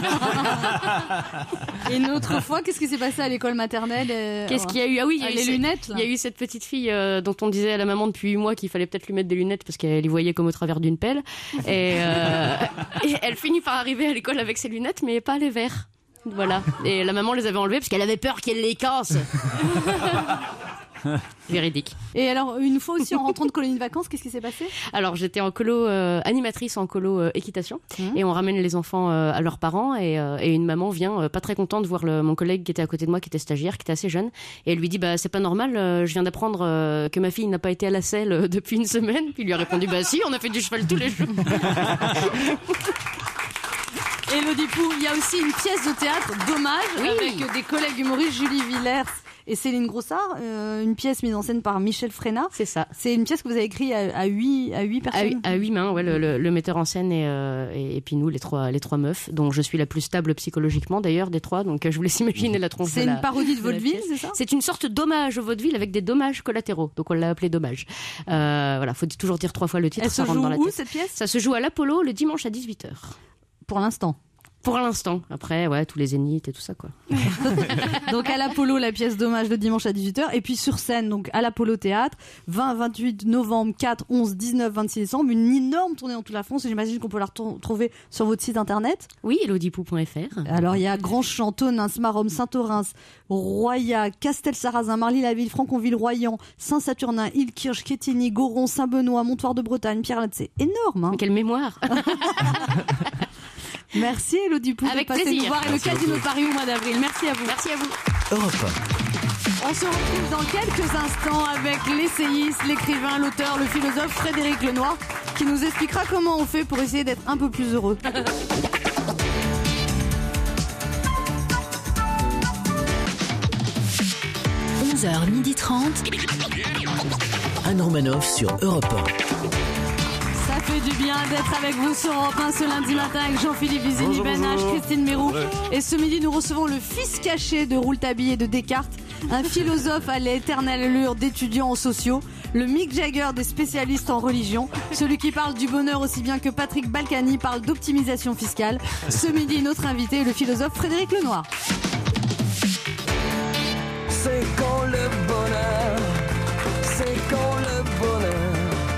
S2: Et une autre fois, qu'est-ce qui s'est passé à l'école maternelle?
S10: Qu'est-ce qu'il y a eu? Ah oui,
S2: les lunettes.
S10: Il y a eu cette petite fille dont on disait à la maman depuis 8 mois qu'il fallait peut-être lui mettre des lunettes parce qu'elle y voyait comme au travers d'une pelle. Et elle finit par arriver à l'école avec ses lunettes, mais pas les verres. Voilà. Et la maman les avait enlevées parce qu'elle avait peur qu'elle les casse. Véridique.
S2: Et alors, une fois aussi, en rentrant de colonie de vacances, qu'est-ce qui s'est passé?
S10: Alors, j'étais en colo, animatrice en colo équitation, et on ramène les enfants à leurs parents, et une maman vient, pas très contente de voir mon collègue qui était à côté de moi, qui était stagiaire, qui était assez jeune, et elle lui dit, c'est pas normal, je viens d'apprendre que ma fille n'a pas été à la selle depuis une semaine. Puis il lui a répondu, si, on a fait du cheval tous les jours.
S2: Élodie Pou, il y a aussi une pièce de théâtre, Dommage, avec des collègues humoristes, Julie Villers et Céline Grossard, une pièce mise en scène par Michel Frénat.
S10: C'est ça.
S2: C'est une pièce que vous avez écrite à 8 personnes.
S10: À 8 mains, ouais, le metteur en scène et puis nous, les trois meufs, dont je suis la plus stable psychologiquement d'ailleurs des trois, donc je vous laisse imaginer la tronche.
S2: C'est une parodie de vaudeville, c'est ça?
S10: C'est une sorte d'hommage au vaudeville avec des dommages collatéraux, donc on l'a appelé Dommage. Voilà, faut toujours dire 3 fois le titre.
S2: Elle
S10: ça
S2: se
S10: rentre
S2: joue
S10: dans la
S2: où,
S10: tête.
S2: cette pièce?
S10: Ça se joue à l'Apollo le dimanche à 18h.
S2: Pour l'instant.
S10: Pour l'instant. Après, ouais, tous les zéniths et tout ça, quoi.
S2: Donc, à l'Apollo, la pièce Dommage le dimanche à 18h. Et puis, sur scène, donc, à l'Apollo Théâtre, 20, 28 novembre, 4, 11, 19, 26 décembre. Une énorme tournée dans toute la France. Et j'imagine qu'on peut la retrouver sur votre site internet.
S10: Oui, elodiepou.fr.
S2: Alors, il y a Grandchamp, Tonneins, Maromme, Saint-Orens, Roya, Castel-Sarrazin, Marly-la-Ville, Franconville, Royan, Saint-Saturnin, Ilkirch, Quetigny, Goron, Saint-Benoît, Montoire-de-Bretagne, Pierre-Latte. C'est énorme, hein.
S10: Quelle mémoire.
S2: Merci Élodie Pou de passer nous voir et le Casino de Paris au mois d'avril. Merci à vous.
S10: Merci à vous.
S1: Europe
S2: On se retrouve dans quelques instants avec l'essayiste, l'écrivain, l'auteur, le philosophe Frédéric Lenoir qui nous expliquera comment on fait pour essayer d'être un peu plus heureux.
S1: 11h30. Anne Romanoff sur Europe 1.
S2: Ça fait du bien d'être avec vous sur Europe 1 ce lundi matin avec Jean-Philippe Vizini, Ben H, Christine Mérou. Et ce midi, nous recevons le fils caché de Rouletabille et de Descartes, un philosophe à l'éternelle allure d'étudiants en sociaux, le Mick Jagger des spécialistes en religion, celui qui parle du bonheur aussi bien que Patrick Balkany parle d'optimisation fiscale. Ce midi, notre invité est le philosophe Frédéric Lenoir.
S11: C'est quand le bonheur, c'est quand le bonheur,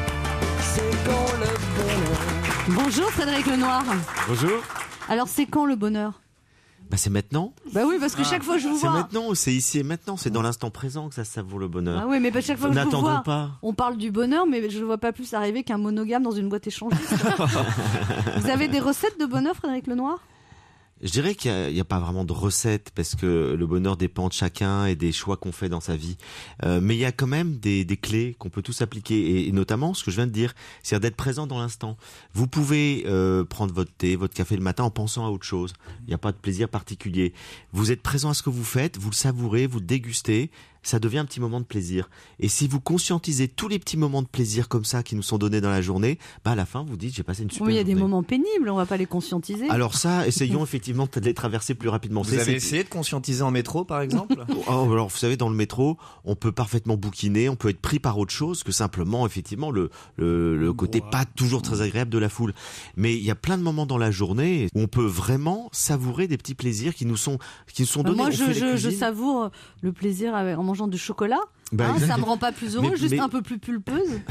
S11: c'est quand le bonheur.
S2: Bonjour Frédéric Lenoir.
S5: Bonjour.
S2: Alors c'est quand le bonheur?
S12: C'est maintenant.
S2: Bah oui, parce que chaque fois je vous vois.
S12: C'est maintenant, c'est ici et maintenant, c'est dans l'instant présent que ça savoure le bonheur.
S2: Ah oui, mais chaque fois que je vous vois,
S12: pas.
S2: On parle du bonheur, mais je ne vois pas plus arriver qu'un monogame dans une boîte échangiste. Vous avez des recettes de bonheur, Frédéric Lenoir?
S12: Je dirais qu'il n'y a pas vraiment de recette parce que le bonheur dépend de chacun et des choix qu'on fait dans sa vie. Mais il y a quand même des clés qu'on peut tous appliquer et notamment ce que je viens de dire, c'est-à-dire d'être présent dans l'instant. Vous pouvez prendre votre thé, votre café le matin en pensant à autre chose. Il n'y a pas de plaisir particulier. Vous êtes présent à ce que vous faites, vous le savourez, vous le dégustez. Ça devient un petit moment de plaisir. Et si vous conscientisez tous les petits moments de plaisir comme ça qui nous sont donnés dans la journée, à la fin, vous dites, j'ai passé une super journée.
S2: Oui, il y a des moments pénibles, on va pas les conscientiser.
S12: Alors ça, essayons effectivement de les traverser plus rapidement.
S3: Vous avez essayé de conscientiser en métro, par exemple?
S12: Alors, vous savez, dans le métro, on peut parfaitement bouquiner, on peut être pris par autre chose que simplement, effectivement, le côté pas toujours très agréable de la foule. Mais il y a plein de moments dans la journée où on peut vraiment savourer des petits plaisirs qui nous sont donnés.
S2: Moi, je savoure le plaisir en mangeant du chocolat. Ça me rend pas plus heureux, un peu plus pulpeuse.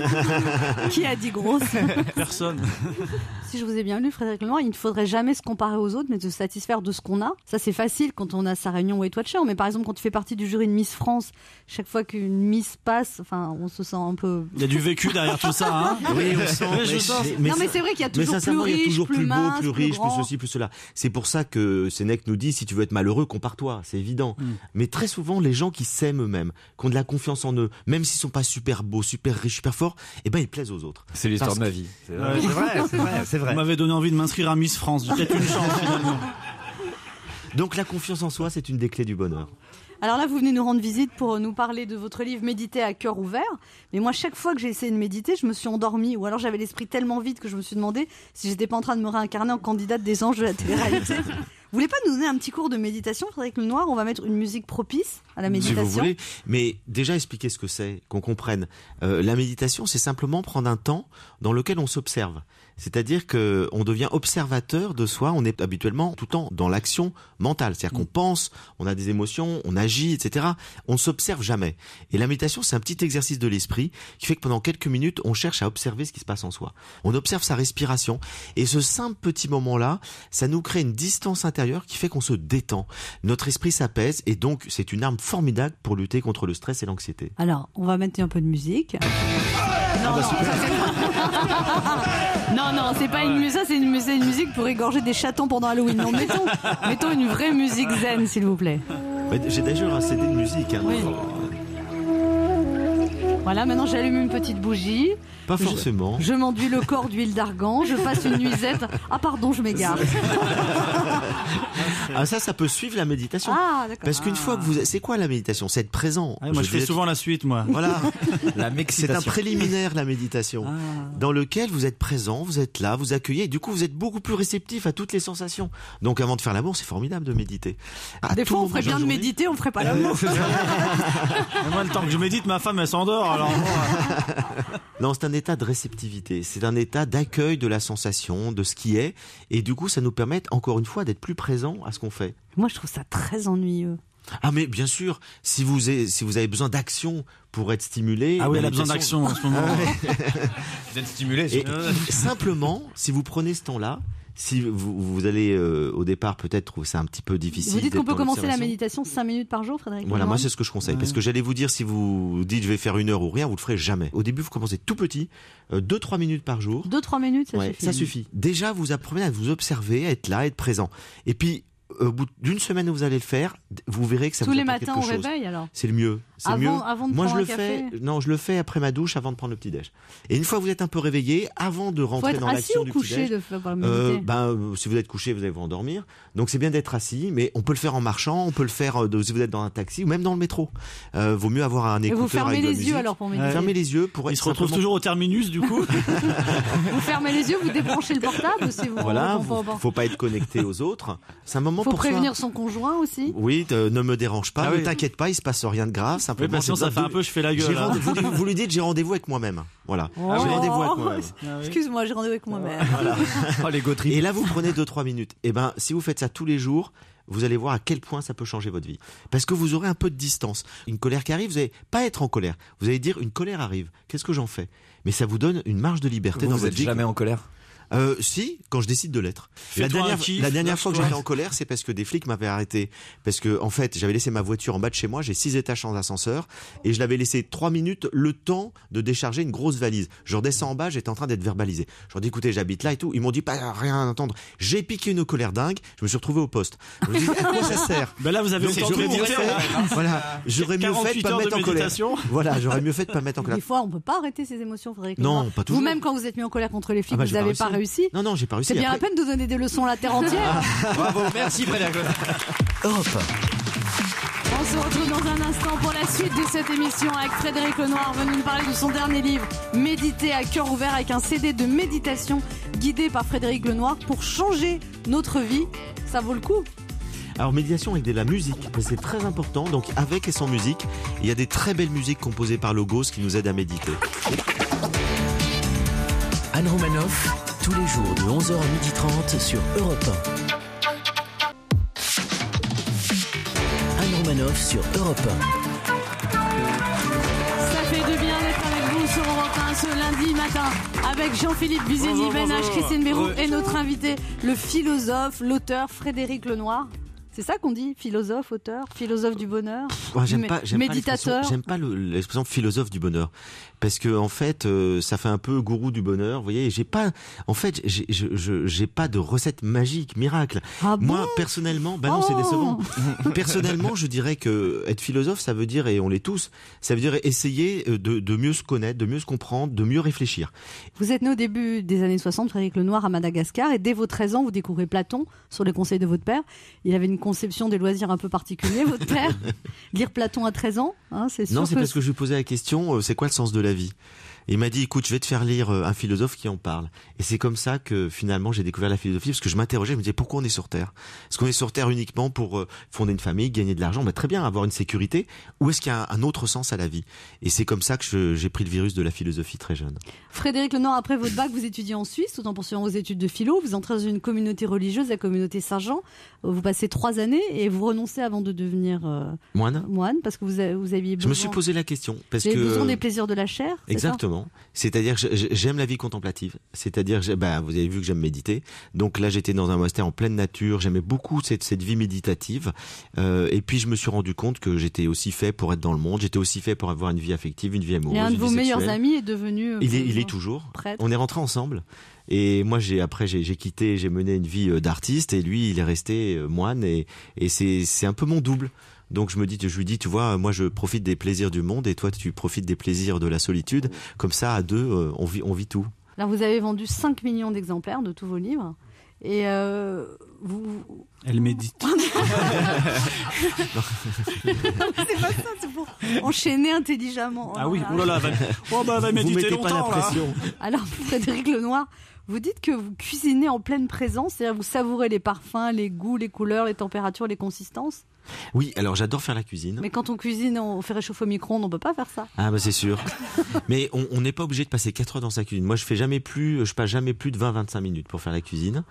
S2: Qui a dit grosse?
S5: Personne.
S2: Si je vous ai bien lu, Frédéric Lenoir, il ne faudrait jamais se comparer aux autres, mais se satisfaire de ce qu'on a. Ça, c'est facile quand on a sa réunion Weight Watcher. Mais par exemple, quand tu fais partie du jury de Miss France, chaque fois qu'une Miss passe, on se sent un peu...
S5: Il y a du vécu derrière tout ça, hein?
S12: Oui, on sent.
S2: Mais c'est vrai qu'il y a toujours plus riche,
S12: il y a toujours plus beau,
S2: mince,
S12: plus riche,
S2: grand.
S12: plus ceci, plus cela. C'est pour ça que Sénèque nous dit, si tu veux être malheureux, compare-toi. C'est évident. Mais très souvent, les gens qui s'aiment eux-mêmes, qui ont de la confiance en eux, même s'ils sont pas super beaux, super riches, super forts, ils plaisent aux autres.
S3: C'est l'histoire de ma vie. C'est vrai.
S5: Vous m'avez donné envie de m'inscrire à Miss France. J'ai peut-être une chance finalement.
S12: Donc la confiance en soi, c'est une des clés du bonheur.
S2: Alors là, vous venez nous rendre visite pour nous parler de votre livre Méditer à cœur ouvert. Mais moi, chaque fois que j'ai essayé de méditer, je me suis endormie. Ou alors j'avais l'esprit tellement vide que je me suis demandé si j'étais pas en train de me réincarner en candidate des anges de la télé-réalité. Vous voulez pas nous donner un petit cours de méditation, Frédéric Lenoir? On va mettre une musique propice à la méditation.
S12: Si vous voulez, mais déjà expliquer ce que c'est, qu'on comprenne. La méditation, c'est simplement prendre un temps dans lequel on s'observe. C'est-à-dire que on devient observateur de soi. On est habituellement tout le temps dans l'action mentale. C'est-à-dire qu'on pense, on a des émotions, on agit, etc. On ne s'observe jamais. Et la méditation, c'est un petit exercice de l'esprit qui fait que pendant quelques minutes, on cherche à observer ce qui se passe en soi. On observe sa respiration. Et ce simple petit moment-là, ça nous crée une distance intérieure qui fait qu'on se détend. Notre esprit s'apaise et donc c'est une arme formidable pour lutter contre le stress et l'anxiété.
S2: Alors, on va mettre un peu de musique. Non, c'est pas une musique. Ça, c'est une musique pour égorger des chatons pendant Halloween. Non, mettons une vraie musique zen, s'il vous plaît.
S12: J'ai déjà un CD de musique. Hein,
S2: oui. Voilà, maintenant j'allume une petite bougie.
S12: Pas forcément.
S2: Je m'enduis le corps d'huile d'argan, je passe une nuisette. Ah pardon, je m'égare.
S12: Ah ça peut suivre la méditation.
S2: Ah d'accord.
S12: Parce qu'une fois que vous... C'est quoi la méditation? C'est être présent.
S5: Ah, moi je fais souvent la suite, moi.
S12: Voilà.
S3: La
S12: c'est un préliminaire, la méditation, dans lequel vous êtes présent, vous êtes là, vous accueillez, et du coup vous êtes beaucoup plus réceptif à toutes les sensations. Donc avant de faire l'amour, c'est formidable de méditer.
S2: Des fois on ferait bien de méditer, on ferait pas l'amour.
S5: Moi le temps que je médite, ma femme elle s'endort. Alors
S12: non, c'est un état de réceptivité, c'est un état d'accueil de la sensation, de ce qui est, et du coup ça nous permet encore une fois d'être plus présent à ce qu'on fait.
S2: Moi je trouve ça très ennuyeux.
S12: Ah mais bien sûr, si vous avez besoin d'action pour être stimulé.
S5: Ah oui, elle a besoin d'action en ce moment.
S3: D'être stimulé.
S12: Et simplement, si vous prenez ce temps-là, si vous allez au départ peut-être trouver ça un petit peu difficile.
S2: Vous dites qu'on peut commencer la méditation 5 minutes par jour, Frédéric?
S12: Voilà, moi c'est ce que je conseille. Parce que j'allais vous dire, si vous dites je vais faire 1 heure ou rien, vous le ferez jamais. Au début, vous commencez tout petit, 2-3 minutes par jour.
S2: 2-3 minutes, ça suffit.
S12: Ça suffit. Déjà, vous apprenez à vous observer, à être là, à être présent. Et puis, au bout d'une semaine où vous allez le faire, vous verrez que ça vous apporte quelque chose.
S2: Tous les matins au réveil alors?
S12: C'est le mieux.
S2: Avant de
S12: Moi,
S2: prendre
S12: je
S2: un café.
S12: je le fais après ma douche, avant de prendre le petit-déj. Et une fois que vous êtes un peu réveillé, avant de rentrer dans l'action du petit-déj.
S2: Faut être assis ou couché de faire méditer?
S12: Si vous êtes couché, vous allez vous endormir. Donc c'est bien d'être assis, mais on peut le faire en marchant, on peut le faire si vous êtes dans un taxi ou même dans le métro. Vaut mieux avoir un écouteur.
S2: Et vous fermez
S12: avec de la
S2: les yeux
S12: musique.
S2: alors pour méditer?
S12: Fermez les yeux pour.
S5: Il se retrouve toujours au terminus du coup.
S2: Vous fermez les yeux, vous débranchez le portable aussi.
S12: Voilà, faut pas être connecté aux autres. C'est un moment pour
S2: soi. Faut prévenir son conjoint aussi.
S12: Oui, ne me dérange pas, ne t'inquiète pas, il se passe rien de grave. Simplement,
S5: sinon ça fait un peu je fais la gueule.
S12: Vous lui dites j'ai rendez-vous avec moi-même. Voilà. J'ai rendez-vous avec moi-même.
S2: Excuse-moi, j'ai rendez-vous avec moi-même.
S12: Voilà.
S3: l'ego trip.
S12: Et là, vous prenez 2-3 minutes. Et si vous faites ça tous les jours, vous allez voir à quel point ça peut changer votre vie. Parce que vous aurez un peu de distance. Une colère qui arrive, vous n'allez pas être en colère. Vous allez dire une colère arrive. Qu'est-ce que j'en fais? Mais ça vous donne une marge de liberté dans votre vie.
S3: Vous n'êtes jamais en colère?
S12: Si, quand je décide de l'être. La dernière fois que j'étais en colère, c'est parce que des flics m'avaient arrêté. Parce que, en fait, j'avais laissé ma voiture en bas de chez moi, j'ai 6 étages sans ascenseur, et je l'avais laissé 3 minutes le temps de décharger une grosse valise. Je redescends en bas, j'étais en train d'être verbalisé. Je leur dis, écoutez, j'habite là et tout. Ils m'ont dit, pas rien à entendre. J'ai piqué une colère dingue, je me suis retrouvé au poste. Je me dis, à quoi ça sert?
S5: Ben là, vous avez
S12: j'aurais mieux fait de pas me mettre en colère. Voilà, j'aurais mieux fait de pas me mettre en colère.
S2: Des fois, on peut pas arrêter ses émotions, Frédéric.
S12: Non, pas toujours.
S2: Vous-même, quand vous êtes mis en colère contre les flics, vous n'avez pas réussi.
S12: Non, j'ai pas réussi.
S2: C'est bien la peine de donner des leçons à la terre entière.
S3: Bravo, merci Frédéric.
S1: Europe
S2: 1. On se retrouve dans un instant pour la suite de cette émission avec Frédéric Lenoir, venu nous parler de son dernier livre, Méditer à cœur ouvert, avec un CD de méditation guidé par Frédéric Lenoir pour changer notre vie. Ça vaut le coup.
S12: Alors méditation avec de la musique, c'est très important. Donc avec et sans musique, il y a des très belles musiques composées par Logos qui nous aident à méditer.
S1: Anne Romanoff, tous les jours de 11h à 12h30 sur Europe 1. Anne Romanoff sur Europe 1.
S2: Ça fait du bien d'être avec vous sur Europe 1 ce lundi matin avec Jean-Philippe Bizeni, Ben H, Christine Béroux et notre invité, le philosophe, l'auteur Frédéric Lenoir. C'est ça qu'on dit, philosophe, auteur, philosophe du bonheur, méditateur.
S12: J'aime pas l'expression philosophe du bonheur, parce que en fait, ça fait un peu gourou du bonheur. Vous voyez, j'ai pas de recette magique, miracle.
S2: Ah bon?
S12: Moi, personnellement, non, c'est décevant. Personnellement, je dirais que être philosophe, ça veut dire, et on l'est tous, ça veut dire essayer de mieux se connaître, de mieux se comprendre, de mieux réfléchir.
S2: Vous êtes né au début des années 60, Frédéric Lenoir, à Madagascar, et dès vos 13 ans, vous découvrez Platon sur les conseils de votre père. Il avait une conception des loisirs un peu particulier, votre père. Lire Platon à 13 ans, hein, c'est sûr.
S12: Non, c'est parce que je lui posais la question, c'est quoi le sens de la vie ? Et il m'a dit, écoute, je vais te faire lire un philosophe qui en parle. Et c'est comme ça que finalement j'ai découvert la philosophie, parce que je m'interrogeais, je me disais, pourquoi on est sur Terre ? Est-ce qu'on est sur Terre uniquement pour fonder une famille, gagner de l'argent ? Très bien, avoir une sécurité. Ou est-ce qu'il y a un autre sens à la vie ? Et c'est comme ça que j'ai pris le virus de la philosophie très jeune.
S2: Frédéric Lenoir, après votre bac, vous étudiez en Suisse, tout en poursuivant vos études de philo. Vous entrez dans une communauté religieuse, la communauté Saint-Jean. Vous passez 3 années et vous renoncez avant de devenir
S12: moine,
S2: parce que vous aviez besoin...
S12: Je me suis posé la question. Parce
S2: vous avez
S12: que
S2: besoin des plaisirs de la chair,
S12: exactement. C'est-à-dire que j'aime la vie contemplative. C'est-à-dire, vous avez vu que j'aime méditer. Donc là, j'étais dans un monastère en pleine nature. J'aimais beaucoup cette vie méditative. Et puis, je me suis rendu compte que j'étais aussi fait pour être dans le monde. J'étais aussi fait pour avoir une vie affective, une vie amoureuse.
S2: Et un de vos meilleurs
S12: sexuelle.
S2: amis est devenu...
S12: Il est toujours.
S2: Prêtre.
S12: On est rentrés ensemble. Et moi, j'ai quitté, j'ai mené une vie d'artiste. Et lui, il est resté moine. Et c'est un peu mon double. Donc je lui dis, tu vois, moi je profite des plaisirs du monde et toi tu profites des plaisirs de la solitude. Comme ça, à deux, on vit tout.
S2: Alors vous avez vendu 5 millions d'exemplaires de tous vos livres. Et vous...
S5: Elle médite.
S2: C'est pas ça, c'est pour enchaîner intelligemment.
S5: Ah oui, oulala, va méditer
S12: vous mettez
S5: longtemps.
S12: Pas la pression.
S2: Là. Alors Frédéric Lenoir, vous dites que vous cuisinez en pleine présence, c'est-à-dire vous savourez les parfums, les goûts, les couleurs, les températures, les consistances.
S12: Oui, alors j'adore faire la cuisine.
S2: Mais quand on cuisine, on fait réchauffer au micro-ondes, on peut pas faire ça.
S12: Ah c'est sûr. Mais on n'est pas obligé de passer 4 heures dans sa cuisine. Moi je passe jamais plus de 20-25 minutes pour faire la cuisine.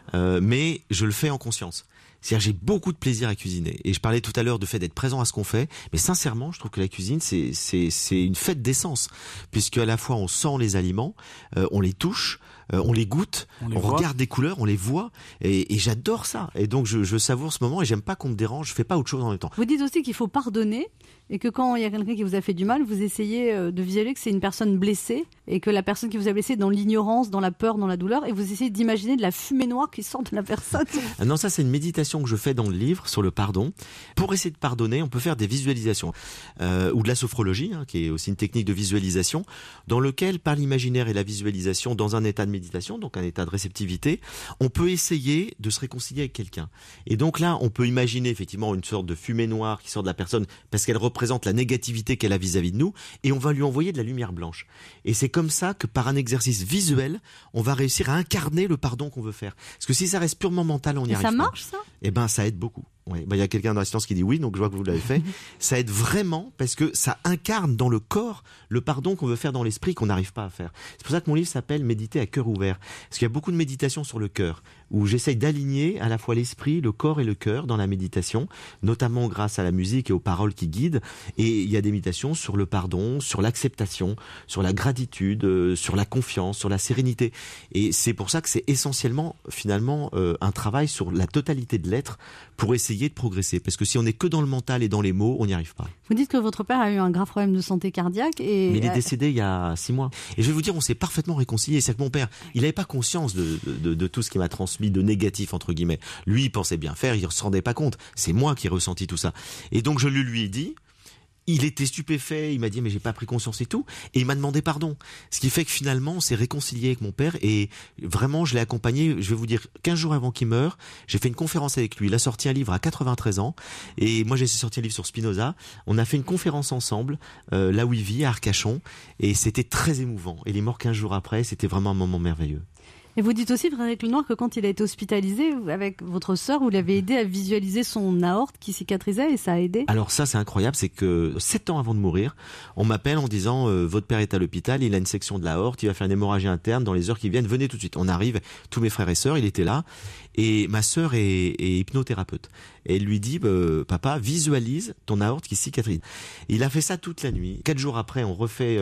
S12: Mais je le fais en conscience. C'est-à-dire j'ai beaucoup de plaisir à cuisiner. Et je parlais tout à l'heure du fait d'être présent à ce qu'on fait. Mais sincèrement, je trouve que la cuisine, c'est une fête d'essence. Puisque à la fois on sent les aliments, on les touche, on les goûte, on regarde des couleurs, on les voit. Et j'adore ça. Et donc je savoure ce moment et j'aime pas qu'on me dérange. Je fais pas autre chose en même temps.
S2: Vous dites aussi qu'il faut pardonner. Et que quand il y a quelqu'un qui vous a fait du mal, vous essayez de visualiser que c'est une personne blessée et que la personne qui vous a blessé est dans l'ignorance, dans la peur, dans la douleur, et vous essayez d'imaginer de la fumée noire qui sort de la personne.
S12: Non, ça c'est une méditation que je fais dans le livre sur le pardon. Pour essayer de pardonner, on peut faire des visualisations ou de la sophrologie, qui est aussi une technique de visualisation, dans lequel par l'imaginaire et la visualisation, dans un état de méditation, donc un état de réceptivité, on peut essayer de se réconcilier avec quelqu'un. Et donc là, on peut imaginer effectivement une sorte de fumée noire qui sort de la personne parce qu'elle représente la négativité qu'elle a vis-à-vis de nous, et on va lui envoyer de la lumière blanche. Et c'est comme ça que par un exercice visuel, on va réussir à incarner le pardon qu'on veut faire. Parce que si ça reste purement mental, on n'y arrive pas.
S2: Ça marche, ça ?
S12: Eh ben, ça aide beaucoup. Ouais. Il y a quelqu'un dans l'assistance qui dit oui, donc je vois que vous l'avez fait. Ça aide vraiment parce que ça incarne dans le corps le pardon qu'on veut faire dans l'esprit qu'on n'arrive pas à faire. C'est pour ça que mon livre s'appelle Méditer à cœur ouvert. Parce qu'il y a beaucoup de méditation sur le cœur, où j'essaye d'aligner à la fois l'esprit, le corps et le cœur dans la méditation, notamment grâce à la musique et aux paroles qui guident. Et il y a des méditations sur le pardon, sur l'acceptation, sur la gratitude, sur la confiance, sur la sérénité. Et c'est pour ça que c'est essentiellement, finalement, un travail sur la totalité de l'être pour essayer de progresser. Parce que si on n'est que dans le mental et dans les mots, on n'y arrive pas.
S2: Vous dites que votre père a eu un grave problème de santé cardiaque. Mais
S12: il est décédé il y a 6 mois. Et je vais vous dire, on s'est parfaitement réconcilié. C'est que mon père, il n'avait pas conscience de tout ce qui m'a transmis de négatif, entre guillemets. Lui, il pensait bien faire, il ne se rendait pas compte. C'est moi qui ai ressenti tout ça. Et donc, je lui ai dit... Il était stupéfait, il m'a dit mais j'ai pas pris conscience et tout, et il m'a demandé pardon. Ce qui fait que finalement on s'est réconcilié avec mon père et vraiment je l'ai accompagné, je vais vous dire 15 jours avant qu'il meure, j'ai fait une conférence avec lui, il a sorti un livre à 93 ans et moi j'ai sorti un livre sur Spinoza, on a fait une conférence ensemble là où il vit à Arcachon et c'était très émouvant. Et il est mort 15 jours après, c'était vraiment un moment merveilleux.
S2: Et vous dites aussi, Frédéric Lenoir, que quand il a été hospitalisé, avec votre sœur, vous l'avez aidé à visualiser son aorte qui cicatrisait et ça a aidé.
S12: Alors ça, c'est incroyable, c'est que 7 ans avant de mourir, on m'appelle en disant votre père est à l'hôpital, il a une section de l'aorte, il va faire une hémorragie interne dans les heures qui viennent, venez tout de suite. On arrive, tous mes frères et sœurs, il était là, et ma sœur est hypnothérapeute. Et elle lui dit, papa, visualise ton aorte qui cicatrise. Il a fait ça toute la nuit. 4 jours après, on refait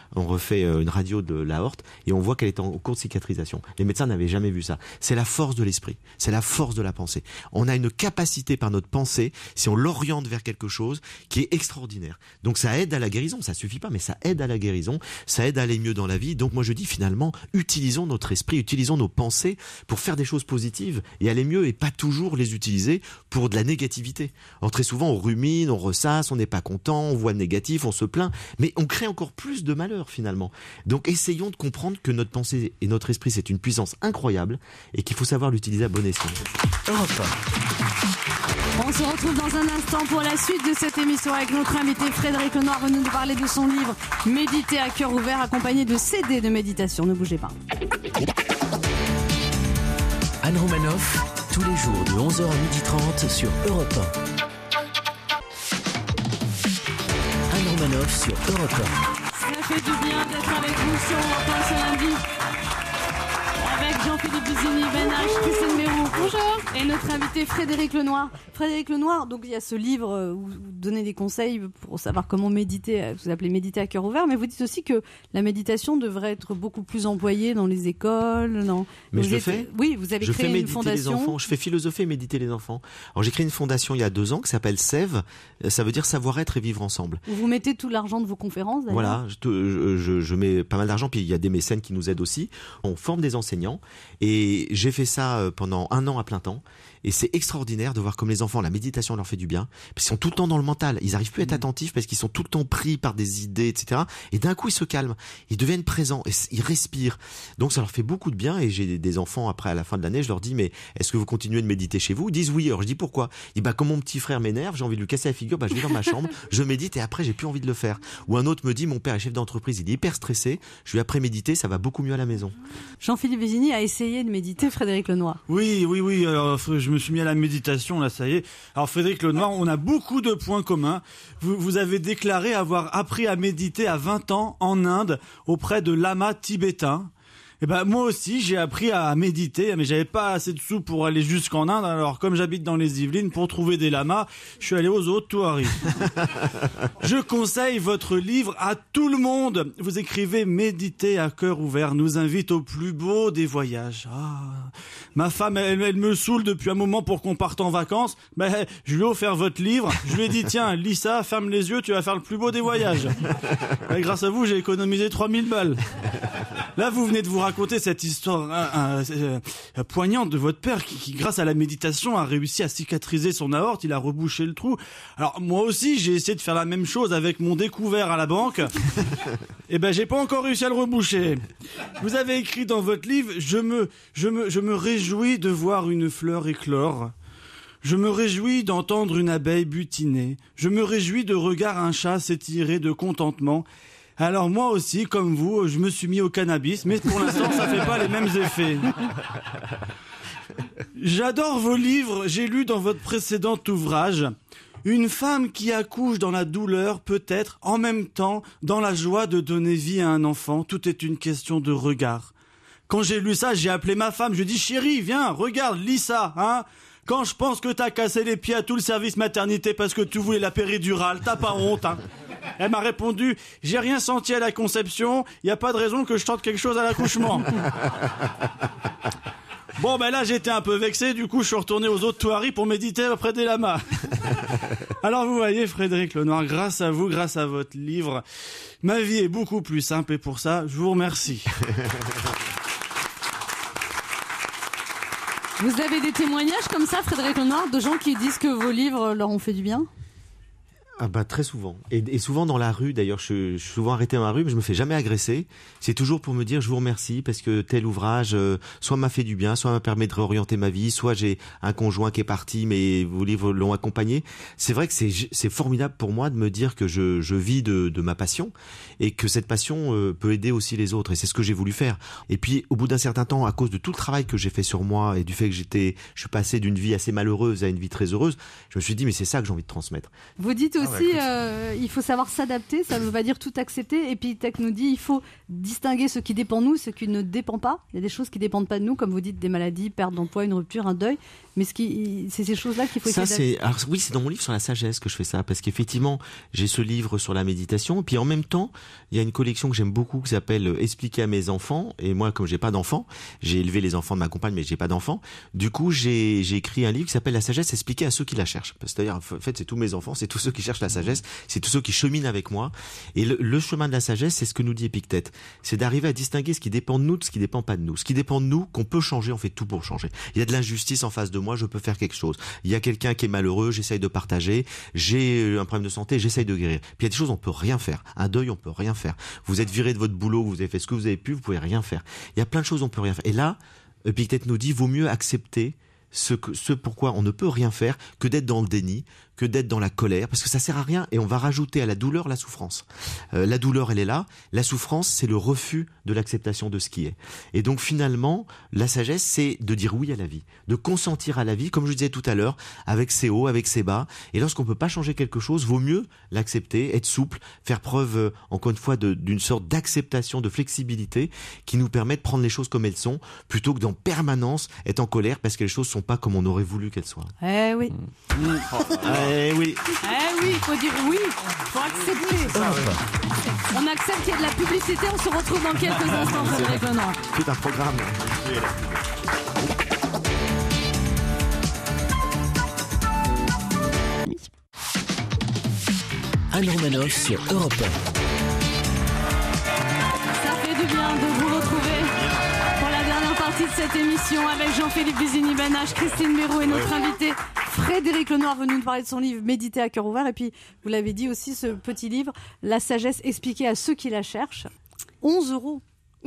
S12: une radio de l'aorte et on voit qu'elle est en cours de cicatrisation. Les médecins n'avaient jamais vu ça. C'est la force de l'esprit, c'est la force de la pensée. On a une capacité par notre pensée, si on l'oriente vers quelque chose, qui est extraordinaire. Donc ça aide à la guérison, ça suffit pas, mais ça aide à la guérison, ça aide à aller mieux dans la vie. Donc moi je dis finalement, utilisons notre esprit, utilisons nos pensées pour faire des choses positives et aller mieux et pas toujours les utiliser pour de la négativité. Alors très souvent on rumine, on ressasse, on n'est pas content, on voit le négatif, on se plaint, mais on crée encore plus de malheur finalement. Donc essayons de comprendre que notre pensée et notre esprit c'est une puissance incroyable et qu'il faut savoir l'utiliser à bon escient.
S1: Europe 1.
S2: se retrouve dans un instant pour la suite de cette émission avec notre invité Frédéric Lenoir, venu nous parler de son livre Méditer à cœur ouvert, accompagné de CD de méditation. Ne bougez pas.
S1: Anne Romanoff, tous les jours de 11h à 12h30 sur Europe 1. Anne Romanoff sur Europe 1.
S2: Ça fait du bien d'être avec vous sur Europe 1 ce lundi. Avec Jean-Philippe Bizini, Ben H, Christine Mérou. Bonjour. Et notre invité Frédéric Lenoir. Frédéric Lenoir, donc il y a ce livre où vous donnez des conseils pour savoir comment méditer, vous appelez méditer à cœur ouvert, mais vous dites aussi que la méditation devrait être beaucoup plus employée dans les écoles.
S12: Mais je le fais.
S2: Oui, vous avez créé une fondation.
S12: Les enfants. Je fais philosopher et méditer les enfants. Alors j'ai créé une fondation il y a 2 ans qui s'appelle SEV. Ça veut dire savoir-être et vivre ensemble.
S2: Vous mettez tout l'argent de vos conférences d'ailleurs.
S12: Voilà, je mets pas mal d'argent, puis il y a des mécènes qui nous aident aussi. On forme des enseignants et j'ai fait ça pendant 1 an à plein temps. Et c'est extraordinaire de voir comme les enfants, la méditation leur fait du bien. Parce qu'ils sont tout le temps dans le mental. Ils arrivent plus à être attentifs parce qu'ils sont tout le temps pris par des idées, etc. Et d'un coup, ils se calment. Ils deviennent présents. Et ils respirent. Donc, ça leur fait beaucoup de bien. Et j'ai des enfants, après, à la fin de l'année, je leur dis, mais est-ce que vous continuez de méditer chez vous? Ils disent oui. Alors, je dis pourquoi? Ils disent, comme mon petit frère m'énerve, j'ai envie de lui casser la figure, je vais dans ma chambre, je médite et après, j'ai plus envie de le faire. Ou un autre me dit, mon père est chef d'entreprise, il est hyper stressé. Je vais après méditer, ça va beaucoup mieux à la maison.
S2: Jean-Philippe Bizini a essayé de méditer, Frédéric Lenoir.
S5: Oui. Alors, je me suis mis à la méditation. Là, ça y est. Alors, Frédéric Lenoir, on a beaucoup de points communs. Vous avez déclaré avoir appris à méditer à 20 ans en Inde auprès de lamas tibétains. Et moi aussi, j'ai appris à méditer, mais j'avais pas assez de sous pour aller jusqu'en Inde. Alors, comme j'habite dans les Yvelines, pour trouver des lamas, je suis allé aux Hautes-Tuaries. Je conseille votre livre à tout le monde. Vous écrivez Méditer à cœur ouvert, nous invite au plus beau des voyages. Ma femme, elle me saoule depuis un moment pour qu'on parte en vacances. Je lui ai offert votre livre. Je lui ai dit, tiens, lis ça, ferme les yeux, tu vas faire le plus beau des voyages. Et grâce à vous, j'ai économisé 3000 balles. Là, vous venez de vous raconter cette histoire poignante de votre père qui, grâce à la méditation, a réussi à cicatriser son aorte, il a rebouché le trou. Alors, moi aussi, j'ai essayé de faire la même chose avec mon découvert à la banque. Et j'ai pas encore réussi à le reboucher. Vous avez écrit dans votre livre, je me réjouis de voir une fleur éclore. Je me réjouis d'entendre une abeille butiner. Je me réjouis de regarder un chat s'étirer de contentement. Alors moi aussi, comme vous, je me suis mis au cannabis, mais pour l'instant, ça fait pas les mêmes effets. J'adore vos livres, j'ai lu dans votre précédent ouvrage. Une femme qui accouche dans la douleur peut être, en même temps, dans la joie de donner vie à un enfant. Tout est une question de regard. Quand j'ai lu ça, j'ai appelé ma femme, je lui ai dit, chérie, viens, regarde, lis ça, hein. Quand je pense que t'as cassé les pieds à tout le service maternité parce que tu voulais la péridurale, t'as pas honte, hein. Elle m'a répondu, j'ai rien senti à la conception, y a pas de raison que je tente quelque chose à l'accouchement. Bon, là, j'étais un peu vexé, du coup, je suis retourné aux Hautes-Tuaries pour méditer auprès des lamas. Alors, vous voyez, Frédéric Lenoir, grâce à vous, grâce à votre livre, ma vie est beaucoup plus simple et pour ça, je vous remercie.
S2: Vous avez des témoignages comme ça, Frédéric Lenoir, de gens qui disent que vos livres leur ont fait du bien?
S12: Très souvent. Et souvent dans la rue, d'ailleurs, je suis souvent arrêté dans la rue, mais je me fais jamais agresser. C'est toujours pour me dire, je vous remercie, parce que tel ouvrage, soit m'a fait du bien, soit m'a permis de réorienter ma vie, soit j'ai un conjoint qui est parti, mais vos livres l'ont accompagné. C'est vrai que c'est formidable pour moi de me dire que je vis de ma passion, et que cette passion peut aider aussi les autres, et c'est ce que j'ai voulu faire. Et puis, au bout d'un certain temps, à cause de tout le travail que j'ai fait sur moi, et du fait que je suis passé d'une vie assez malheureuse à une vie très heureuse, je me suis dit, mais c'est ça que j'ai envie de transmettre.
S2: Vous dites aussi, il faut savoir s'adapter, ça ne veut pas dire tout accepter. Et puis Tech nous dit, il faut distinguer ce qui dépend de nous, ce qui ne dépend pas. Il y a des choses qui ne dépendent pas de nous, comme vous dites, des maladies, perte d'emploi, une rupture, un deuil. Mais c'est ces choses-là qu'il faut essayer d'adapter.
S12: Oui, c'est dans mon livre sur la sagesse que je fais ça, parce qu'effectivement, j'ai ce livre sur la méditation, et puis en même temps, il y a une collection que j'aime beaucoup qui s'appelle Expliquer à mes enfants. Et moi, comme j'ai pas d'enfants, j'ai élevé les enfants de ma compagne, mais j'ai pas d'enfants. Du coup, j'ai écrit un livre qui s'appelle La sagesse expliquée à ceux qui la cherchent. C'est-à-dire, en fait, c'est tous mes enfants, c'est tous ceux qui cherchent la sagesse, c'est tous ceux qui cheminent avec moi. Et le chemin de la sagesse, c'est ce que nous dit Épictète. C'est d'arriver à distinguer ce qui dépend de nous de ce qui dépend pas de nous. Ce qui dépend de nous, qu'on peut changer, on fait tout pour changer. Il y a de l'injustice en face de moi, je peux faire quelque chose. Il y a quelqu'un qui est malheureux, j'essaye de partager. J'ai un problème de santé, j'essaye de guérir. Puis il y a des choses, on peut rien faire. Un deuil, on peut rien faire. Vous êtes viré de votre boulot, vous avez fait ce que vous avez pu, vous pouvez rien faire. Il y a plein de choses, on peut rien faire. Et là, Épictète nous dit, vaut mieux accepter ce pourquoi on ne peut rien faire que d'être dans le déni, que d'être dans la colère, parce que ça sert à rien et on va rajouter à la douleur la souffrance. La douleur, elle est là. La souffrance, c'est le refus de l'acceptation de ce qui est. Et donc finalement, la sagesse, c'est de dire oui à la vie, de consentir à la vie, comme je disais tout à l'heure, avec ses hauts, avec ses bas. Et lorsqu'on peut pas changer quelque chose, vaut mieux l'accepter, être souple, faire preuve, encore une fois, d'une sorte d'acceptation, de flexibilité qui nous permet de prendre les choses comme elles sont, plutôt que d'en permanence être en colère parce que les choses sont pas comme on aurait voulu qu'elles soient.
S2: Eh oui.
S12: Eh oui.
S2: Eh oui, il faut dire oui. Il faut accepter. On accepte qu'il y a de la publicité. On se retrouve dans quelques instants, Frédéric Lenoir.
S12: Tout un programme.
S1: Anne Romanoff sur Europe 1.
S2: Ça fait du bien de vous retrouver pour la dernière partie de cette émission avec Jean-Philippe Bizini-Benache, Christine Béraud et notre invité Frédéric Lenoir venu nous parler de son livre Méditer à cœur ouvert. Et puis, vous l'avez dit aussi, ce petit livre, La sagesse expliquée à ceux qui la cherchent. 11 €.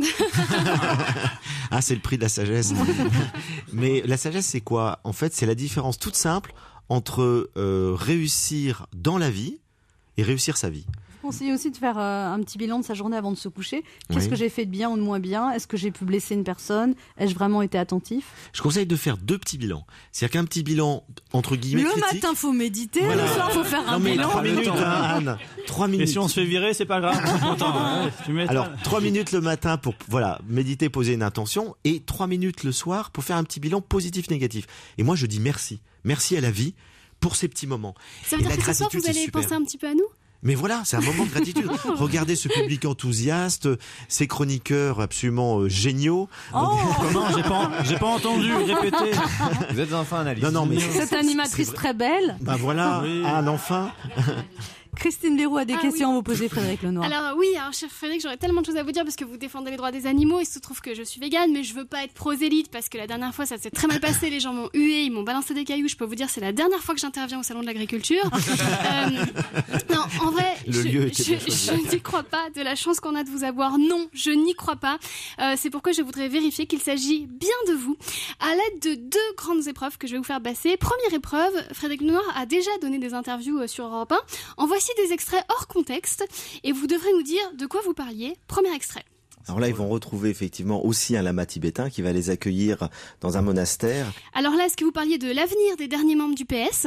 S12: Ah, c'est le prix de la sagesse. Mais la sagesse, c'est quoi? En fait, c'est la différence toute simple entre réussir dans la vie et réussir sa vie.
S2: Je vous conseille aussi de faire un petit bilan de sa journée avant de se coucher. Qu'est-ce que j'ai fait de bien ou de moins bien? Est-ce que j'ai pu blesser une personne? Ai-je vraiment été attentif?
S12: Je conseille de faire 2 petits bilans. C'est-à-dire qu'un petit bilan, entre guillemets,
S2: le
S12: critique.
S2: matin, faut méditer. Voilà. Le soir, faut faire un bilan.
S12: 3 minutes, Anne. 3 minutes.
S5: Et si on se fait virer, c'est pas grave.
S12: Alors, 3 minutes le matin pour, méditer, poser une intention, et 3 minutes le soir pour faire un petit bilan positif-négatif. Et moi, je dis merci. Merci à la vie pour ces petits moments.
S8: Ça veut dire que ce soir, vous allez penser un petit peu à nous?
S12: Mais voilà, c'est un moment de gratitude. Regardez ce public enthousiaste, ces chroniqueurs absolument géniaux.
S5: Non, j'ai pas entendu. Répétez.
S3: Vous êtes enfin analyste.
S12: Non, mais
S2: cette animatrice très belle.
S12: Bah voilà,
S5: oui.
S12: Anne, enfin.
S2: Christine Béraud a des questions à vous poser, Frédéric Lenoir.
S8: Alors oui, cher Frédéric, j'aurais tellement de choses à vous dire parce que vous défendez les droits des animaux. Il se trouve que je suis végane, mais je veux pas être prosélyte parce que la dernière fois ça s'est très mal passé. Les gens m'ont hué, ils m'ont balancé des cailloux. Je peux vous dire, c'est la dernière fois que j'interviens au salon de l'agriculture. Non, en vrai, je n'y crois pas de la chance qu'on a de vous avoir. Non, je n'y crois pas. C'est pourquoi je voudrais vérifier qu'il s'agit bien de vous à l'aide de 2 grandes épreuves que je vais vous faire passer. Première épreuve, Frédéric Lenoir a déjà donné des interviews sur Europe 1. En voici des extraits hors contexte et vous devrez nous dire de quoi vous parliez. Premier extrait.
S12: Alors là, ils vont retrouver effectivement aussi un lama tibétain qui va les accueillir dans un monastère.
S8: Alors là, est-ce que vous parliez de l'avenir des derniers membres du PS,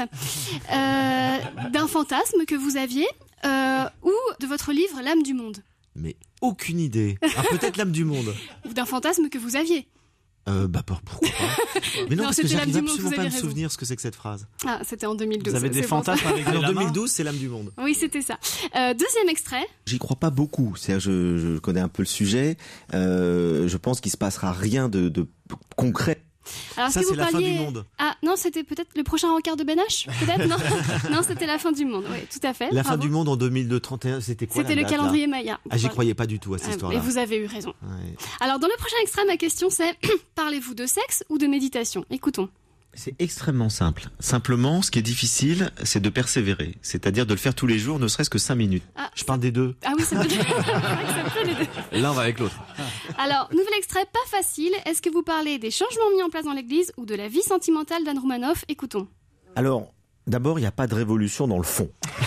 S8: d'un fantasme que vous aviez, ou de votre livre L'âme du monde?
S12: Mais aucune idée. Ah, peut-être l'âme du monde.
S8: Ou d'un fantasme que vous aviez?
S12: Pourquoi pas? Mais non, parce que j'arrive absolument pas à me souvenir ce que ce que c'est que cette phrase.
S8: Ah, c'était en 2012.
S5: Vous avez des fantasmes avec des
S12: En
S5: lamas?
S12: 2012, c'est l'âme du monde.
S8: Oui, c'était ça. Deuxième extrait.
S12: J'y crois pas beaucoup. C'est-à-dire, je connais un peu le sujet. Je pense qu'il se passera rien de concret.
S8: Alors,
S12: ça, c'est la fin du monde.
S8: Ah, non, c'était peut-être le prochain rencard de Ben H, peut-être, non? Non, c'était la fin du monde, oui, tout à fait.
S12: La fin du monde en 2031, c'était quoi?
S8: C'était le calendrier Maya.
S12: Ah, j'y croyais pas du tout à cette histoire-là.
S8: Et vous avez eu raison.
S12: Ouais.
S8: Alors, dans le prochain extrait, ma question c'est, parlez-vous de sexe ou de méditation? Écoutons.
S12: C'est extrêmement simple. Simplement, ce qui est difficile, c'est de persévérer. C'est-à-dire de le faire tous les jours, ne serait-ce que 5 minutes. Je parle des 2.
S8: Ah oui, c'est vrai que ça peut les 2.
S3: L'un va avec l'autre.
S8: Alors, nouvel extrait, pas facile. Est-ce que vous parlez des changements mis en place dans l'église ou de la vie sentimentale d'Anne Romanoff? Écoutons.
S12: Alors, d'abord, il n'y a pas de révolution dans le fond.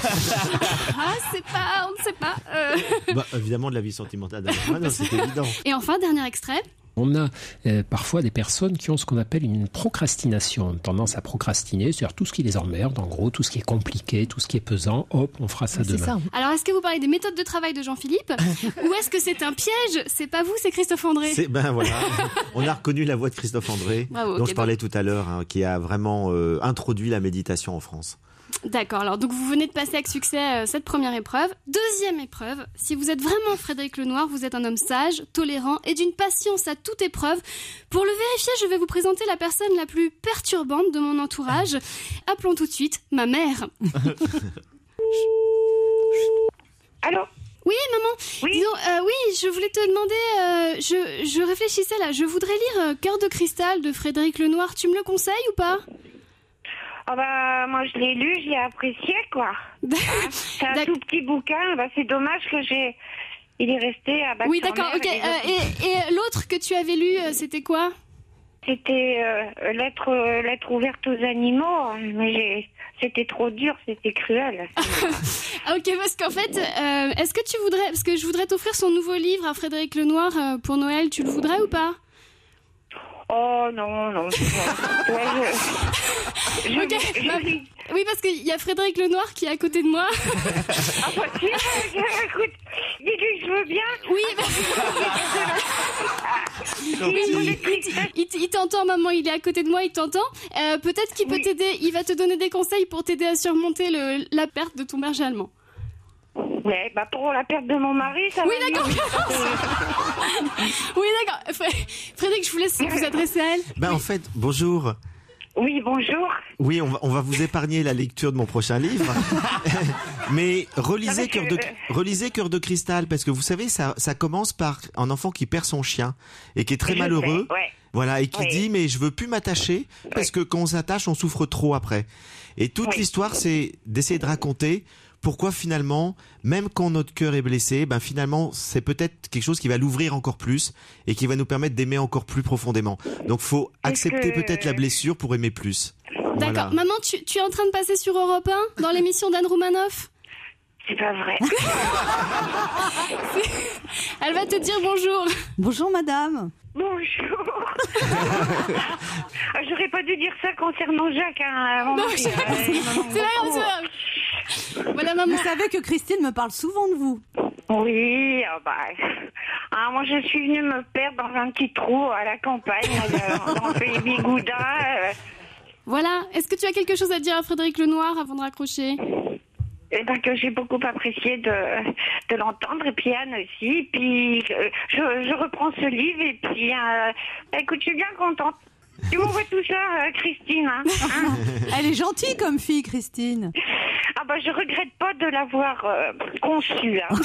S8: On ne sait pas.
S12: Évidemment, de la vie sentimentale d'Anne Romanoff, c'est évident.
S8: Et enfin, dernier extrait.
S13: On a parfois des personnes qui ont ce qu'on appelle une procrastination, une tendance à procrastiner, c'est-à-dire tout ce qui les emmerde, en gros, tout ce qui est compliqué, tout ce qui est pesant, hop, on fera ça demain.
S2: Ça.
S8: Alors, est-ce que vous parlez des méthodes de travail de Jean-Philippe ou est-ce que c'est un piège? C'est pas vous, c'est Christophe André.
S12: Voilà, on a reconnu la voix de Christophe André, dont je parlais tout à l'heure, qui a vraiment introduit la méditation en France.
S8: D'accord, alors donc vous venez de passer avec succès cette première épreuve. Deuxième épreuve, si vous êtes vraiment Frédéric Lenoir, vous êtes un homme sage, tolérant et d'une patience à toute épreuve. Pour le vérifier, je vais vous présenter la personne la plus perturbante de mon entourage. Appelons tout de suite ma mère.
S9: Allô?
S8: Oui, maman.
S9: Oui.
S8: Disons, oui, je voulais te demander, je réfléchissais là, je voudrais lire Cœur de cristal de Frédéric Lenoir. Tu me le conseilles ou pas?
S9: Ah bah, moi je l'ai lu, j'ai apprécié quoi. C'est un tout petit bouquin, c'est dommage que il est resté à Bastille.
S8: Oui, d'accord, ok. Et l'autre que tu avais lu, c'était quoi?
S9: C'était lettre ouverte aux animaux, mais c'était trop dur, c'était cruel.
S8: Ah, ok, parce qu'en fait, est-ce que tu voudrais, parce que je voudrais t'offrir son nouveau livre à Frédéric Lenoir pour Noël, tu le voudrais ou pas?
S9: Oh non.
S8: Oui, parce qu'il y a Frédéric Lenoir qui est à côté de moi.
S9: Ah, possible. Écoute, dis-lui, je veux bien.
S8: Oui, il t'entend, maman, il est à côté de moi, il t'entend. Peut-être qu'il peut t'aider, il va te donner des conseils pour t'aider à surmonter la perte de ton berger allemand.
S9: Ouais, pour la perte de mon mari, ça
S8: oui,
S9: va
S8: d'accord. Oui, d'accord. Frédéric, je vous laisse vous adresser à elle.
S12: En fait, bonjour.
S9: Oui, bonjour.
S12: Oui, on va vous épargner la lecture de mon prochain livre. Mais relisez Cœur de cristal, parce que vous savez, ça commence par un enfant qui perd son chien et qui est très malheureux.
S9: Ouais.
S12: Voilà, et qui dit, mais je veux plus m'attacher, parce que quand on s'attache, on souffre trop après. Et toute l'histoire, c'est d'essayer de raconter pourquoi finalement, même quand notre cœur est blessé, finalement, c'est peut-être quelque chose qui va l'ouvrir encore plus et qui va nous permettre d'aimer encore plus profondément. Donc, faut accepter peut-être la blessure pour aimer plus.
S8: D'accord.
S12: Voilà.
S8: Maman, tu es en train de passer sur Europe 1 dans l'émission d'Anne Roumanoff?
S9: C'est pas vrai.
S8: Elle va te dire bonjour.
S2: Bonjour, madame.
S9: Bonjour. J'aurais pas dû dire ça concernant Jacques. Hein,
S8: non, c'est là. Voilà, maman.
S2: Vous savez que Christine me parle souvent de vous.
S9: Oui, moi je suis venue me perdre dans un petit trou à la campagne, dans le pays Bigoudin.
S8: Voilà, est-ce que tu as quelque chose à dire à Frédéric Lenoir avant de raccrocher?
S9: Que j'ai beaucoup apprécié de l'entendre, et puis Anne aussi. Puis je reprends ce livre, et puis écoute, je suis bien contente. Tu m'envoies tout ça, Christine. Hein.
S2: Elle est gentille comme fille, Christine.
S9: Je regrette pas de l'avoir conçue. Hein.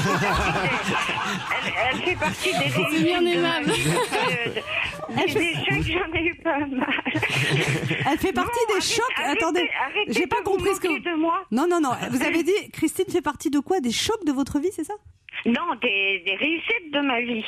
S9: elle fait partie des
S8: C'est bien aimable.
S9: Des chocs, j'en ai eu pas mal.
S2: Elle fait partie des chocs. Attendez, j'ai pas compris ce que.
S9: De moi.
S2: Non. Vous avez dit, Christine fait partie de quoi? Des chocs de votre vie, c'est ça?
S9: Non, des réussites de ma vie.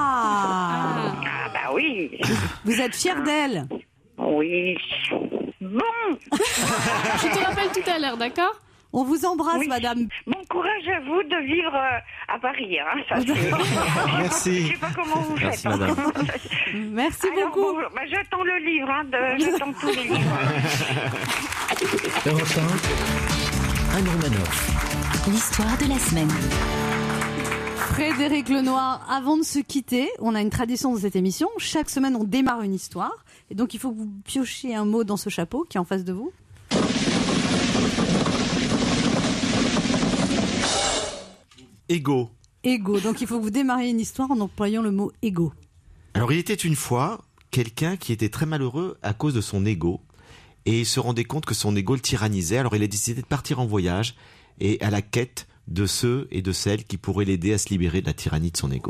S9: Oui.
S2: Vous êtes fière d'elle?
S9: Oui. Bon.
S8: Je te rappelle tout à l'heure, d'accord?
S2: On vous embrasse, madame.
S9: Bon courage à vous de vivre à Paris. Hein, ça,
S12: Merci.
S9: Je sais pas comment vous faites.
S12: Merci, madame.
S2: Merci beaucoup.
S9: Bon, j'attends le livre. J'attends tous les livres.
S1: Europe 1, Anne Roumanoff.
S14: L'histoire de la semaine.
S2: Frédéric Lenoir, avant de se quitter, on a une tradition dans cette émission. Chaque semaine, on démarre une histoire. Et donc, il faut que vous piochiez un mot dans ce chapeau qui est en face de vous.
S12: Égo.
S2: Égo. Donc, il faut que vous démarriez une histoire en employant le mot égo.
S12: Alors, il était une fois quelqu'un qui était très malheureux à cause de son ego. Et il se rendait compte que son ego le tyrannisait. Alors, il a décidé de partir en voyage et à la quête de ceux et de celles qui pourraient l'aider à se libérer de la tyrannie de son ego.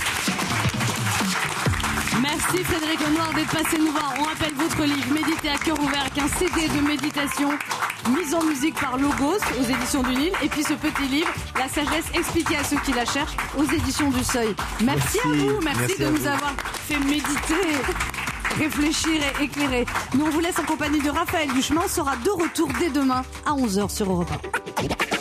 S2: Merci Frédéric Lenoir d'être passé nous voir. On rappelle votre livre Méditer à cœur ouvert avec un CD de méditation mise en musique par Logos aux éditions du Nil. Et puis ce petit livre, La sagesse expliquée à ceux qui la cherchent aux éditions du Seuil. Merci à vous, merci de nous avoir fait méditer, réfléchir et éclairer. Nous on vous laisse en compagnie de Raphaël Duchemin. On sera de retour dès demain à 11h sur Europe 1.